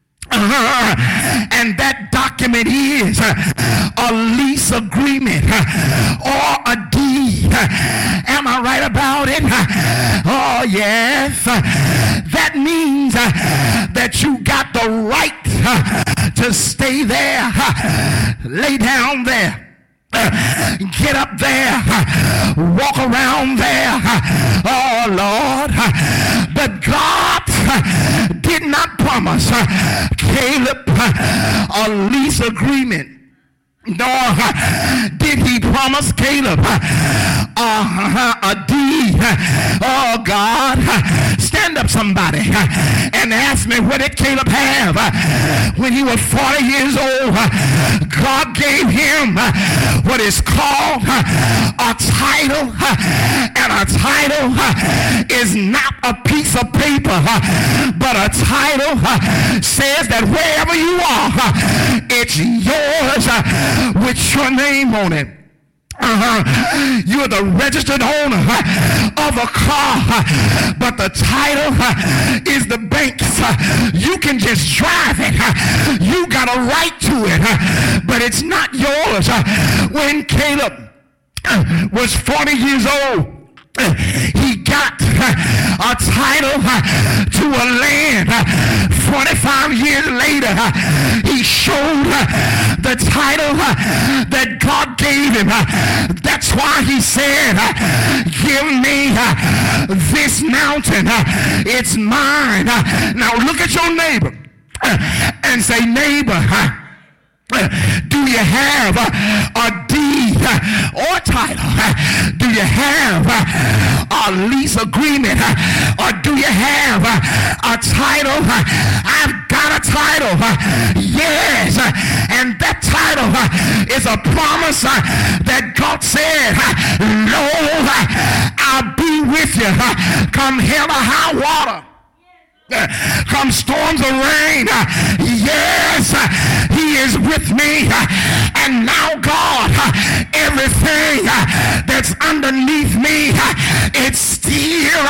And that document is a lease agreement or a deed. Am I right about it? Oh, yes. That means that you got the right to stay there, lay down there, get up there, walk around there. Oh, Lord. But God did not promise Caleb a lease agreement, nor did he promise Caleb a deed. Oh God, stand up somebody and ask me, what did Caleb have when he was 40 years old? God gave him what is called a title, and a title is not a piece of paper, but a title says that wherever you are, it's yours with your name on it. You're the registered owner of a car, but the title is the bank's. You can just drive it. You got a right to it, but it's not yours. When Caleb was 40 years old, he got a title to a land. 45 years later, he showed the title that God gave him. That's why he said, give me this mountain. It's mine. Now look at your neighbor and say, neighbor, do you have a deed or title? Do you have a lease agreement? Or do you have a title? I've got a title. Yes. And that title is a promise that God said, Lo, I'll be with you. Come hell or high water. Come storms of rain, yes, he is with me. And now God, everything that's underneath me, it's still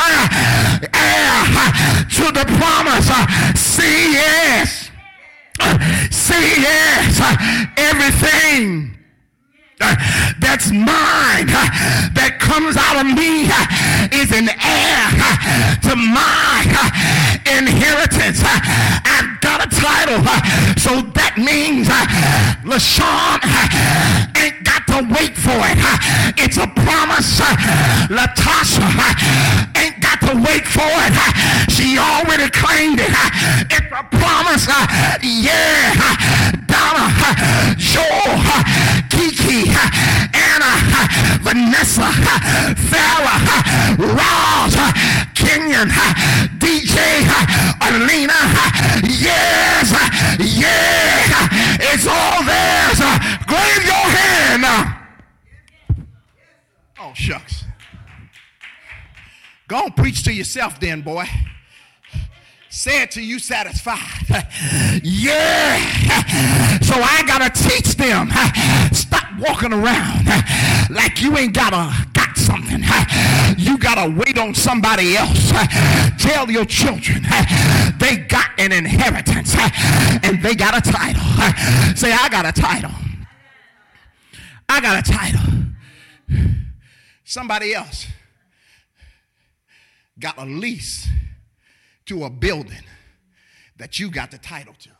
heir to the promise. Say yes. Say yes. Everything that's mine, that comes out of me, is an heir to my inheritance. I've got a title, so that means LaShawn ain't got to wait for it. It's a promise. Latasha ain't got to wait for it. She already claimed it. It's a promise. Yeah. Donna, Joel, Kiki, Anna, Vanessa, Farrah, Roz, Kenyon, DJ, Alina. Yes, yeah, it's all theirs. Wave your hand. Oh, shucks. Go on, preach to yourself then, boy. Say it till you satisfied. Yeah. So I gotta teach them. Stop walking around like you ain't got something. You gotta wait on somebody else. Tell your children they got an inheritance and they got a title. Say, I got a title. I got a title. Somebody else got a lease to a building that you got the title to.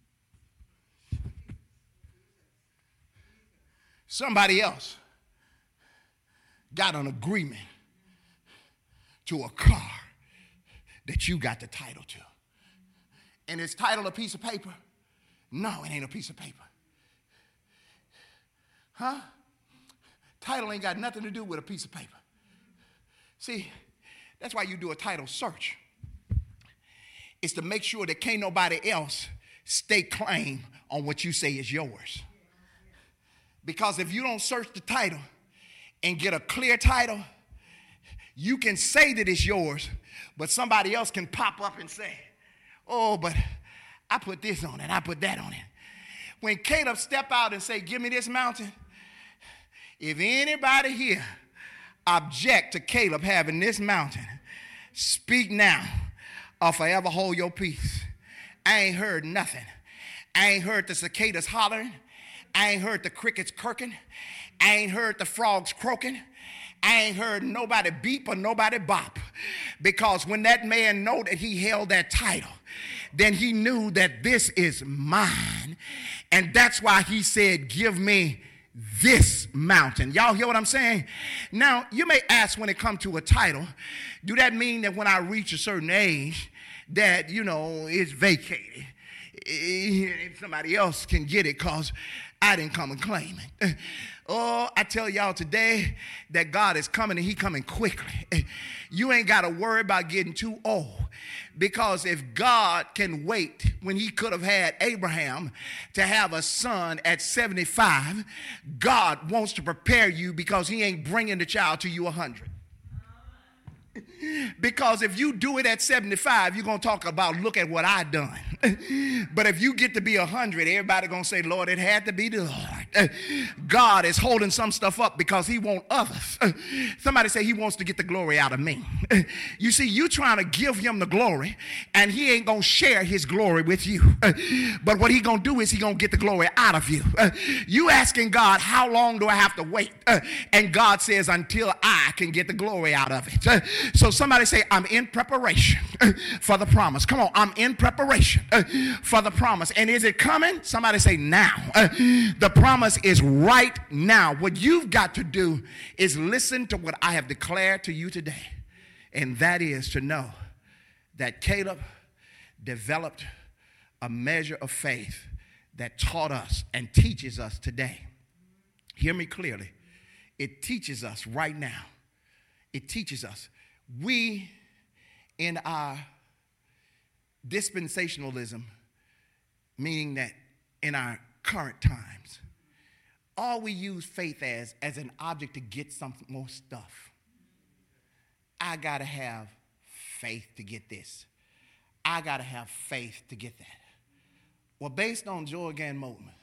Somebody else got an agreement to a car that you got the title to. And is title a piece of paper? No, it ain't a piece of paper. Huh? Title ain't got nothing to do with a piece of paper. See, that's why you do a title search. It's to make sure that can't nobody else stake claim on what you say is yours. Because if you don't search the title and get a clear title, you can say that it's yours, but somebody else can pop up and say, oh, but I put this on it, I put that on it. When Caleb stepped out and say, give me this mountain, if anybody here object to Caleb having this mountain, speak now or forever hold your peace. I ain't heard nothing. I ain't heard the cicadas hollering. I ain't heard the crickets kirking. I ain't heard the frogs croaking. I ain't heard nobody beep or nobody bop. Because when that man knew that he held that title, then he knew that this is mine. And that's why he said, give me this mountain. Y'all hear what I'm saying? Now, you may ask when it comes to a title, do that mean that when I reach a certain age, that, is vacated. If somebody else can get it because I didn't come and claim it. Oh, I tell y'all today that God is coming and he coming quickly. You ain't got to worry about getting too old, because if God can wait when he could have had Abraham to have a son at 75, God wants to prepare you because he ain't bringing the child to you 100. Because if you do it at 75, you're going to talk about, look at what I done. But if you get to be 100, everybody going to say, Lord, it had to be the Lord. God is holding some stuff up because he wants others. Somebody say he wants to get the glory out of me. You see, you trying to give him the glory, and he ain't going to share his glory with you. But what he going to do is he going to get the glory out of you. You asking God, how long do I have to wait? And God says, until I can get the glory out of it. So somebody say, I'm in preparation for the promise. Come on, I'm in preparation for the promise. And is it coming? Somebody say now. The promise is right now. What you've got to do is listen to what I have declared to you today. And that is to know that Caleb developed a measure of faith that taught us and teaches us today. Hear me clearly. It teaches us right now. It teaches us. We, in our dispensationalism, meaning that in our current times, all we use faith as an object to get some more stuff. I got to have faith to get this. I got to have faith to get that. Well, based on Jorgan Moten,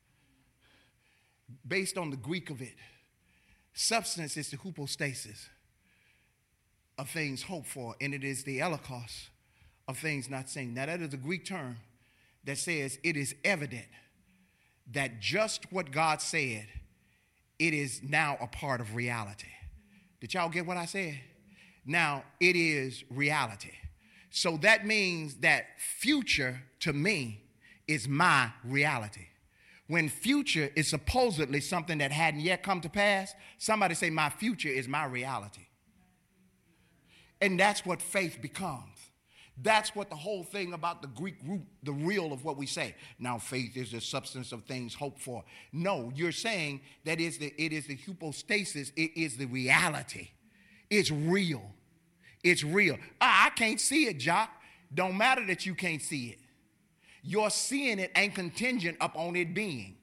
based on the Greek of it, substance is the hypostasis of things hoped for, and it is the elikos of things not seen. Now, that is a Greek term that says it is evident that just what God said, it is now a part of reality. Did y'all get what I said? Now, it is reality. So that means that future, to me, is my reality. When future is supposedly something that hadn't yet come to pass, somebody say, my future is my reality. And that's what faith becomes. That's what the whole thing about the Greek root, the real of what we say. Now, faith is the substance of things hoped for. No, you're saying that it is the hypostasis. It is the reality. It's real. It's real. I can't see it, Jock. Don't matter that you can't see it. Your seeing it ain't contingent upon it being.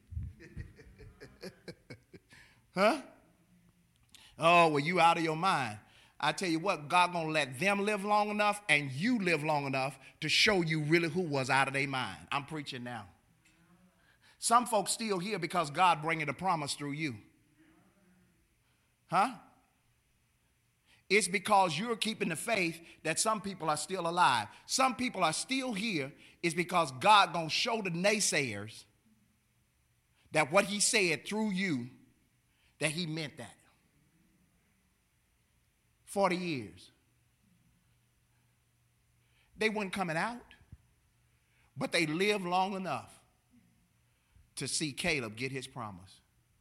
Huh? Oh, well, you out of your mind. I tell you what, God gonna let them live long enough and you live long enough to show you really who was out of their mind. I'm preaching now. Some folks still here because God bringing the promise through you. Huh? It's because you're keeping the faith that some people are still alive. Some people are still here is because God gonna show the naysayers that what he said through you, that he meant that. 40 years. They weren't coming out, but they lived long enough to see Caleb get his promise.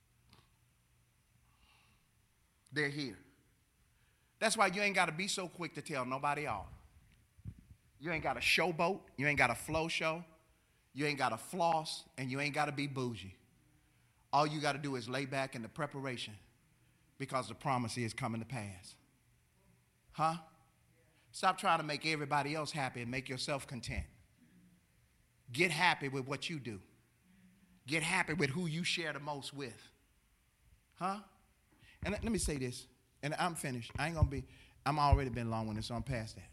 They're here. That's why you ain't got to be so quick to tell nobody off. You ain't got to showboat. You ain't got to flow show. You ain't got to floss, and you ain't got to be bougie. All you got to do is lay back in the preparation because the promise is coming to pass. Huh? Stop trying to make everybody else happy and make yourself content. Get happy with what you do. Get happy with who you share the most with. Huh? And let me say this, and I'm finished. I'm already been long-winded, so I'm past that.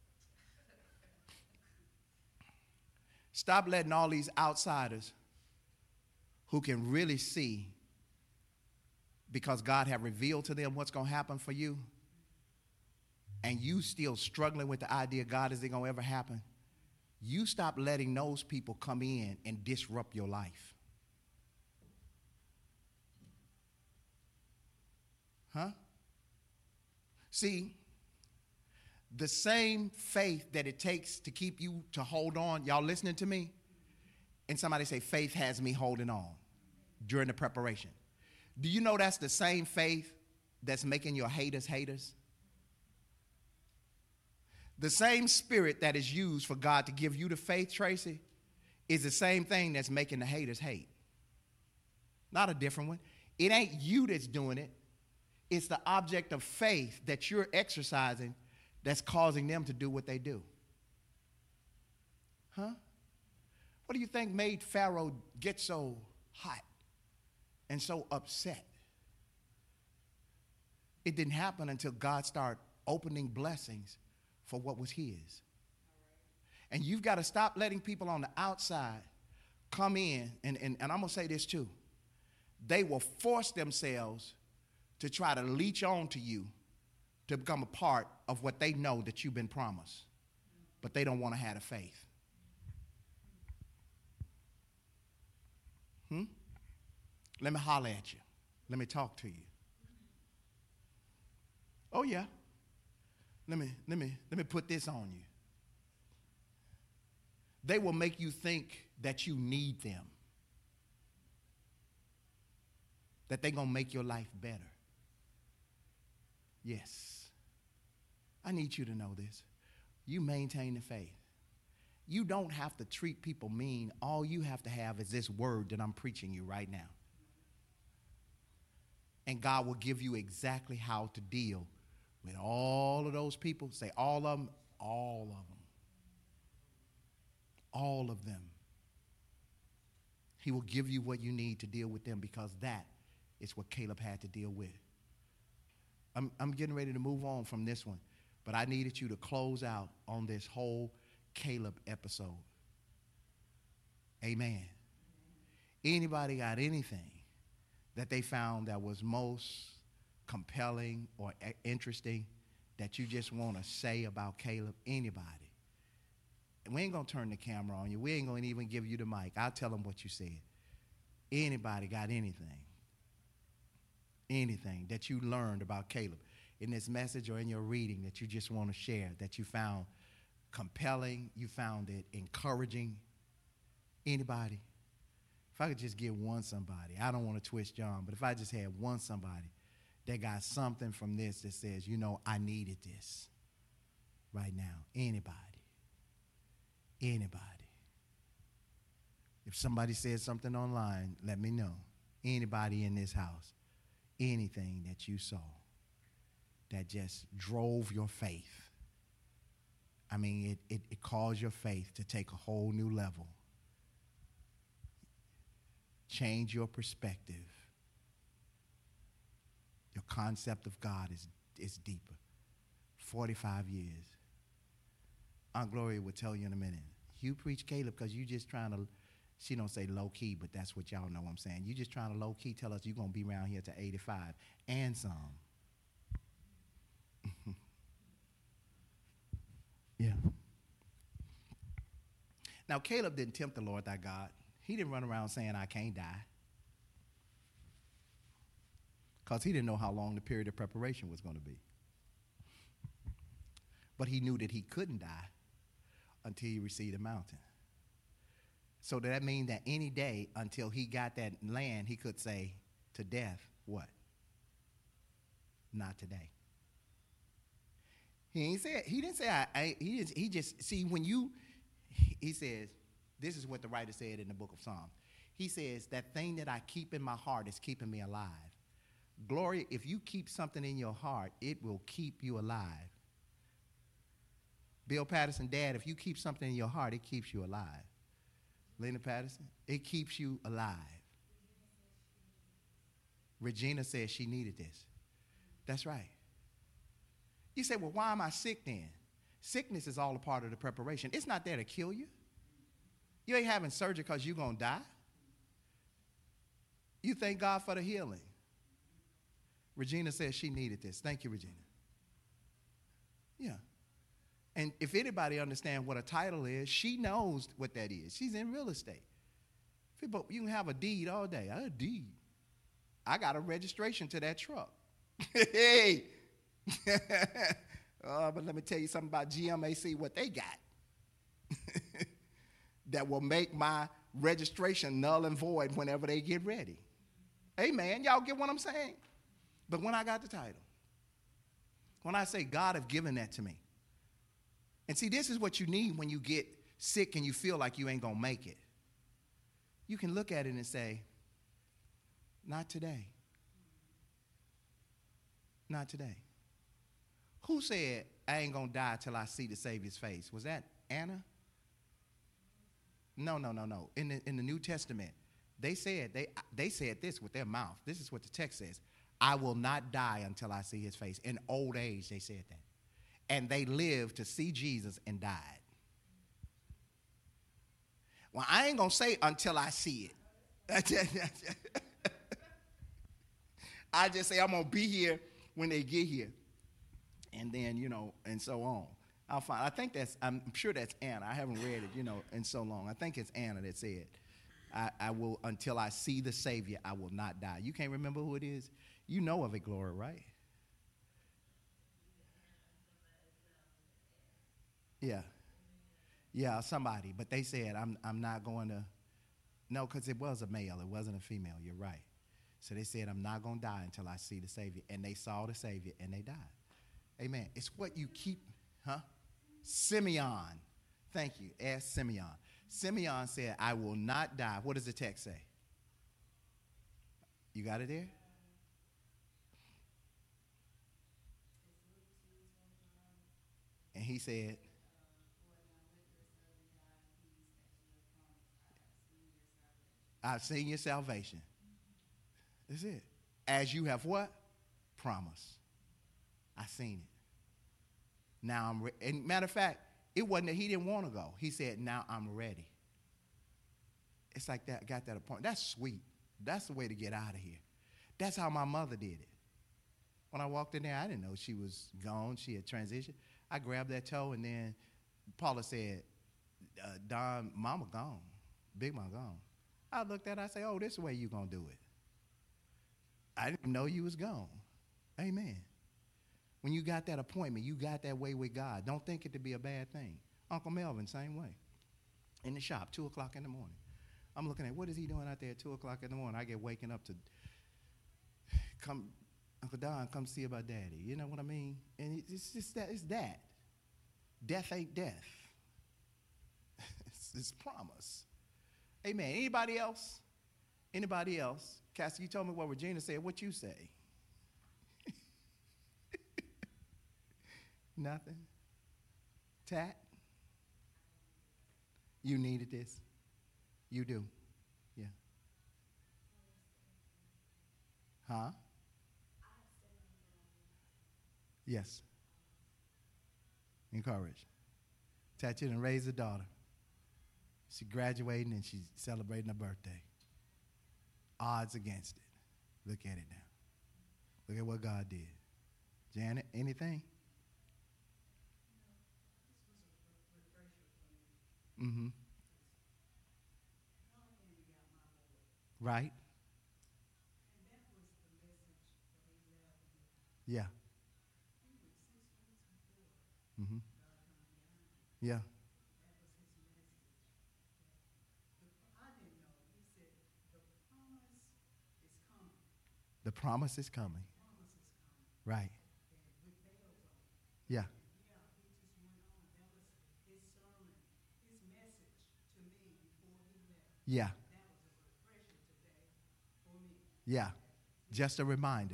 Stop letting all these outsiders who can really see, because God have revealed to them what's going to happen for you, and you still struggling with the idea, God, is it going to ever happen? You stop letting those people come in and disrupt your life. Huh? See, the same faith that it takes to keep you to hold on, y'all listening to me? And somebody say, faith has me holding on during the preparation. Do you know that's the same faith that's making your haters haters? The same spirit that is used for God to give you the faith, Tracy, is the same thing that's making the haters hate. Not a different one. It ain't you that's doing it. It's the object of faith that you're exercising that's causing them to do what they do. Huh? What do you think made Pharaoh get so hot and so upset? It didn't happen until God started opening blessings for what was his. And you've got to stop letting people on the outside come in, and I'm going to say this too. They will force themselves to try to leech on to you to become a part of what they know that you've been promised. But they don't want to have the faith. Let me holler at you. Let me talk to you. Oh yeah. Let me put this on you. They will make you think that you need them. That they're going to make your life better. Yes. I need you to know this. You maintain the faith. You don't have to treat people mean. All you have to have is this word that I'm preaching you right now. And God will give you exactly how to deal with all of those people. Say all of them. All of them. All of them. He will give you what you need to deal with them, because that is what Caleb had to deal with. I'm getting ready to move on from this one, but I needed you to close out on this whole Caleb episode. Amen. Anybody got anything that they found that was most compelling or interesting that you just want to say about Caleb? Anybody? And we ain't going to turn the camera on you. We ain't going to even give you the mic. I'll tell them what you said. Anybody got anything? Anything that you learned about Caleb in this message or in your reading that you just want to share, that you found compelling, you found it encouraging? Anybody? If I could just give one somebody, I don't want to twist John, but if I just had one somebody that got something from this that says, you know, I needed this right now. Anybody? Anybody? If somebody said something online, let me know. Anybody in this house? Anything that you saw that just drove your faith. I mean, it caused your faith to take a whole new level. Change your perspective. Your concept of God is deeper. 45 years. Aunt Gloria will tell you in a minute. You preach Caleb because you just trying to, she don't say low key, but that's what y'all know what I'm saying. You just trying to low key tell us you're going to be around here to 85 and some. Yeah. Now, Caleb didn't tempt the Lord thy God. He didn't run around saying, I can't die. Because he didn't know how long the period of preparation was going to be. But he knew that he couldn't die until he received the mountain. So that means that any day until he got that land, he could say to death, what? Not today. He didn't say, he just, see, when he says, this is what the writer said in the book of Psalms. He says, that thing that I keep in my heart is keeping me alive. Gloria, if you keep something in your heart, it will keep you alive. Bill Patterson, Dad, if you keep something in your heart, it keeps you alive. Lena Patterson, it keeps you alive. Regina said she needed this. That's right. You say, well, why am I sick then? Sickness is all a part of the preparation. It's not there to kill you. You ain't having surgery because you're going to die. You thank God for the healing. Regina says she needed this. Thank you, Regina. Yeah. And if anybody understands what a title is, she knows what that is. She's in real estate. People, you can have a deed all day. A deed. I got a registration to that truck. Hey. But let me tell you something about GMAC, what they got. That will make my registration null and void whenever they get ready. Amen. Y'all get what I'm saying? But when I got the title, when I say God have given that to me, And see, this is what you need when you get sick and you feel like you ain't going to make it. You can look at it and say, not today. Not today. Who said, I ain't going to die till I see the Savior's face? Was that Anna? No. In the New Testament, they said this with their mouth. This is what the text says. I will not die until I see his face. In old age, they said that. And they lived to see Jesus and died. Well, I ain't going to say until I see it. I just say I'm going to be here when they get here. And then, and so on. I'll find. I'm sure that's Anna. I haven't read it, in so long. I think it's Anna that said, I will, until I see the Savior, I will not die. You can't remember who it is? You know of it, Gloria, right? Yeah, somebody. But they said, I'm not going to, no, because it was a male. It wasn't a female. You're right. So they said, I'm not going to die until I see the Savior. And they saw the Savior, and they died. Amen. It's what you keep, Simeon. Thank you. Ask Simeon. Simeon said, I will not die. What does the text say? You got it there? And he said, I've seen your salvation. That's it. As you have what? Promised. I seen it. Now I'm ready. And matter of fact, it wasn't that he didn't want to go. He said, now I'm ready. It's like that, got that appointment. That's sweet. That's the way to get out of here. That's how my mother did it. When I walked in there, I didn't know she was gone. She had transitioned. I grabbed that toe, and then Paula said, Don, Mama gone. Big Mama gone. I looked at her, I said, oh, this is the way you going to do it. I didn't know you was gone. Amen. When you got that appointment, you got that way with God. Don't think it to be a bad thing. Uncle Melvin, same way. In the shop, 2 o'clock in the morning. I'm looking at, what is he doing out there at 2 o'clock in the morning? I get waking up to, come, Uncle Don, come see about Daddy. You know what I mean? And it's just that, it's that. Death ain't death. It's promise. Amen. Anybody else? Anybody else? Cassie, you told me what Regina said. What you say? Nothing? Tat? You needed this? You do? Yeah. Huh? Yes. Encourage. Tat, you done raised a daughter. She's graduating and she's celebrating her birthday. Odds against it. Look at it now. Look at what God did. Janet, anything? Mm-hmm. Right. Yeah. Mm-hmm. Yeah. The promise is coming. Right. Yeah. Yeah. Yeah. Just a reminder.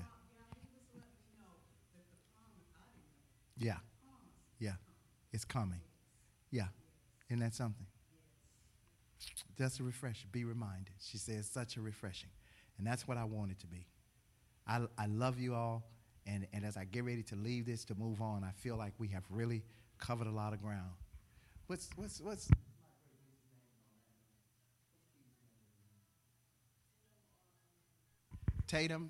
Yeah. Yeah. It's coming. Yeah. Isn't that something? Just a refresher. Be reminded. She says such a refreshing. And that's what I want it to be. I love you all. And as I get ready to leave this to move on, I feel like we have really covered a lot of ground. What's Tatum,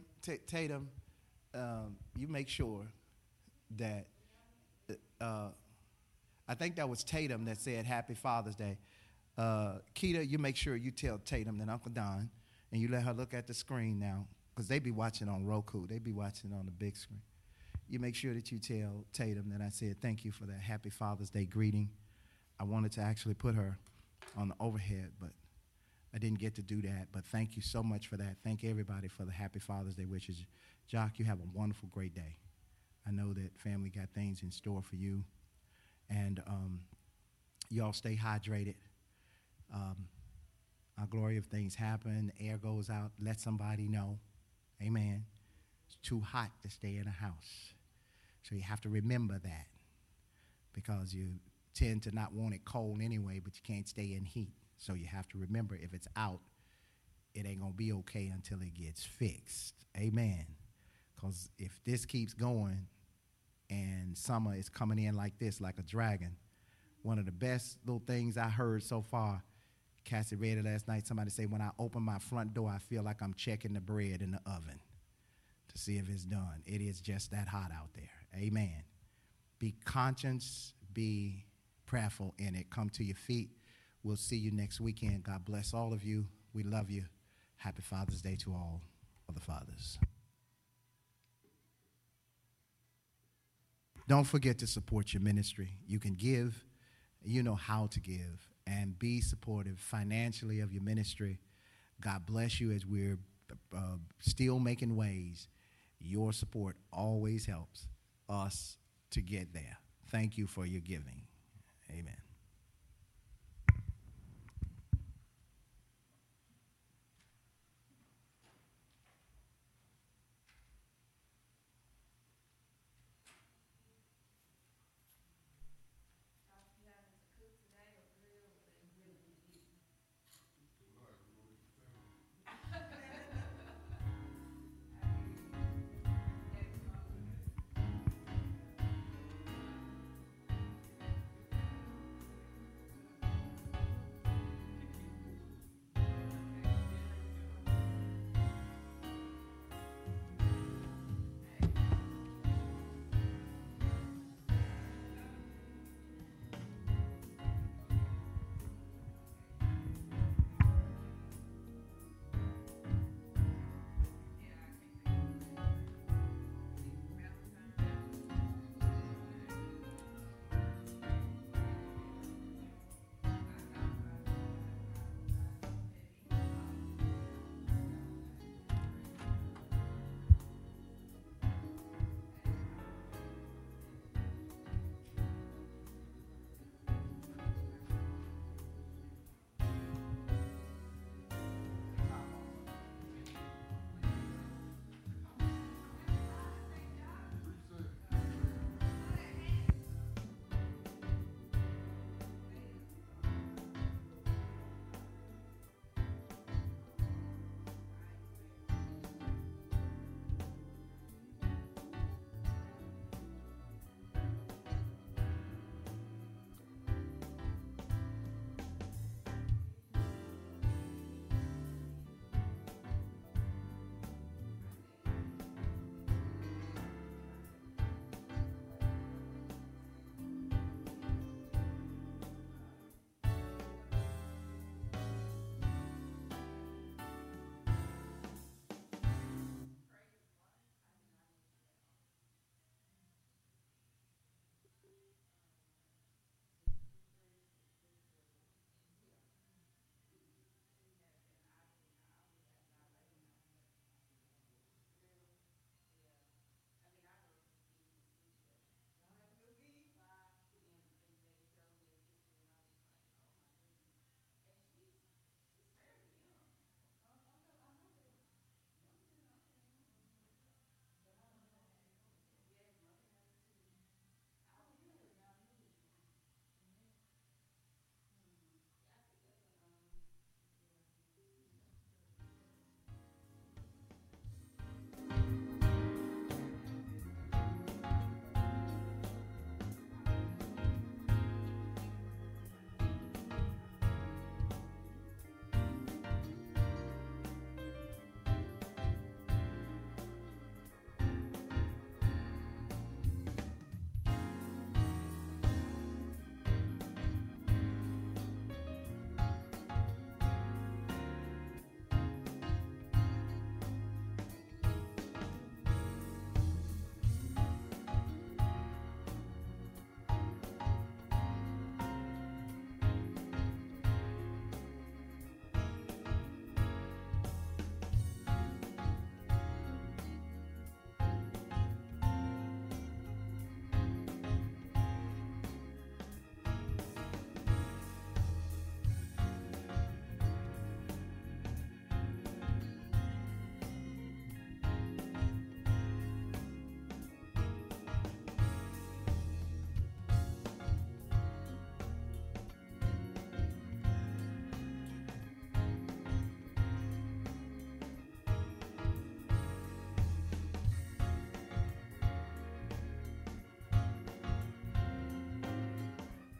you make sure that, I think that was Tatum that said Happy Father's Day. Keita, you make sure you tell Tatum that Uncle Don, and you let her look at the screen now, because they be watching on Roku. They be watching on the big screen. You make sure that you tell Tatum that I said thank you for that Happy Father's Day greeting. I wanted to actually put her on the overhead, but I didn't get to do that. But thank you so much for that. Thank everybody for the Happy Father's Day wishes. Jock, you have a wonderful, great day. I know that family got things in store for you, And y'all stay hydrated. Our glory, if things happen, air goes out, let somebody know. Amen. It's too hot to stay in a house. So you have to remember that, because you tend to not want it cold anyway, but you can't stay in heat. So you have to remember, if it's out, it ain't going to be okay until it gets fixed. Amen. Because if this keeps going and summer is coming in like this, like a dragon, one of the best little things I heard so far, Cassie read it last night, somebody say, when I open my front door, I feel like I'm checking the bread in the oven to see if it's done. It is just that hot out there. Amen. Be conscious, be prayerful in it. Come to your feet. We'll see you next weekend. God bless all of you. We love you. Happy Father's Day to all of the fathers. Don't forget to support your ministry. You can give. You know how to give. And be supportive financially of your ministry. God bless you as we're still making ways. Your support always helps us to get there. Thank you for your giving. Amen.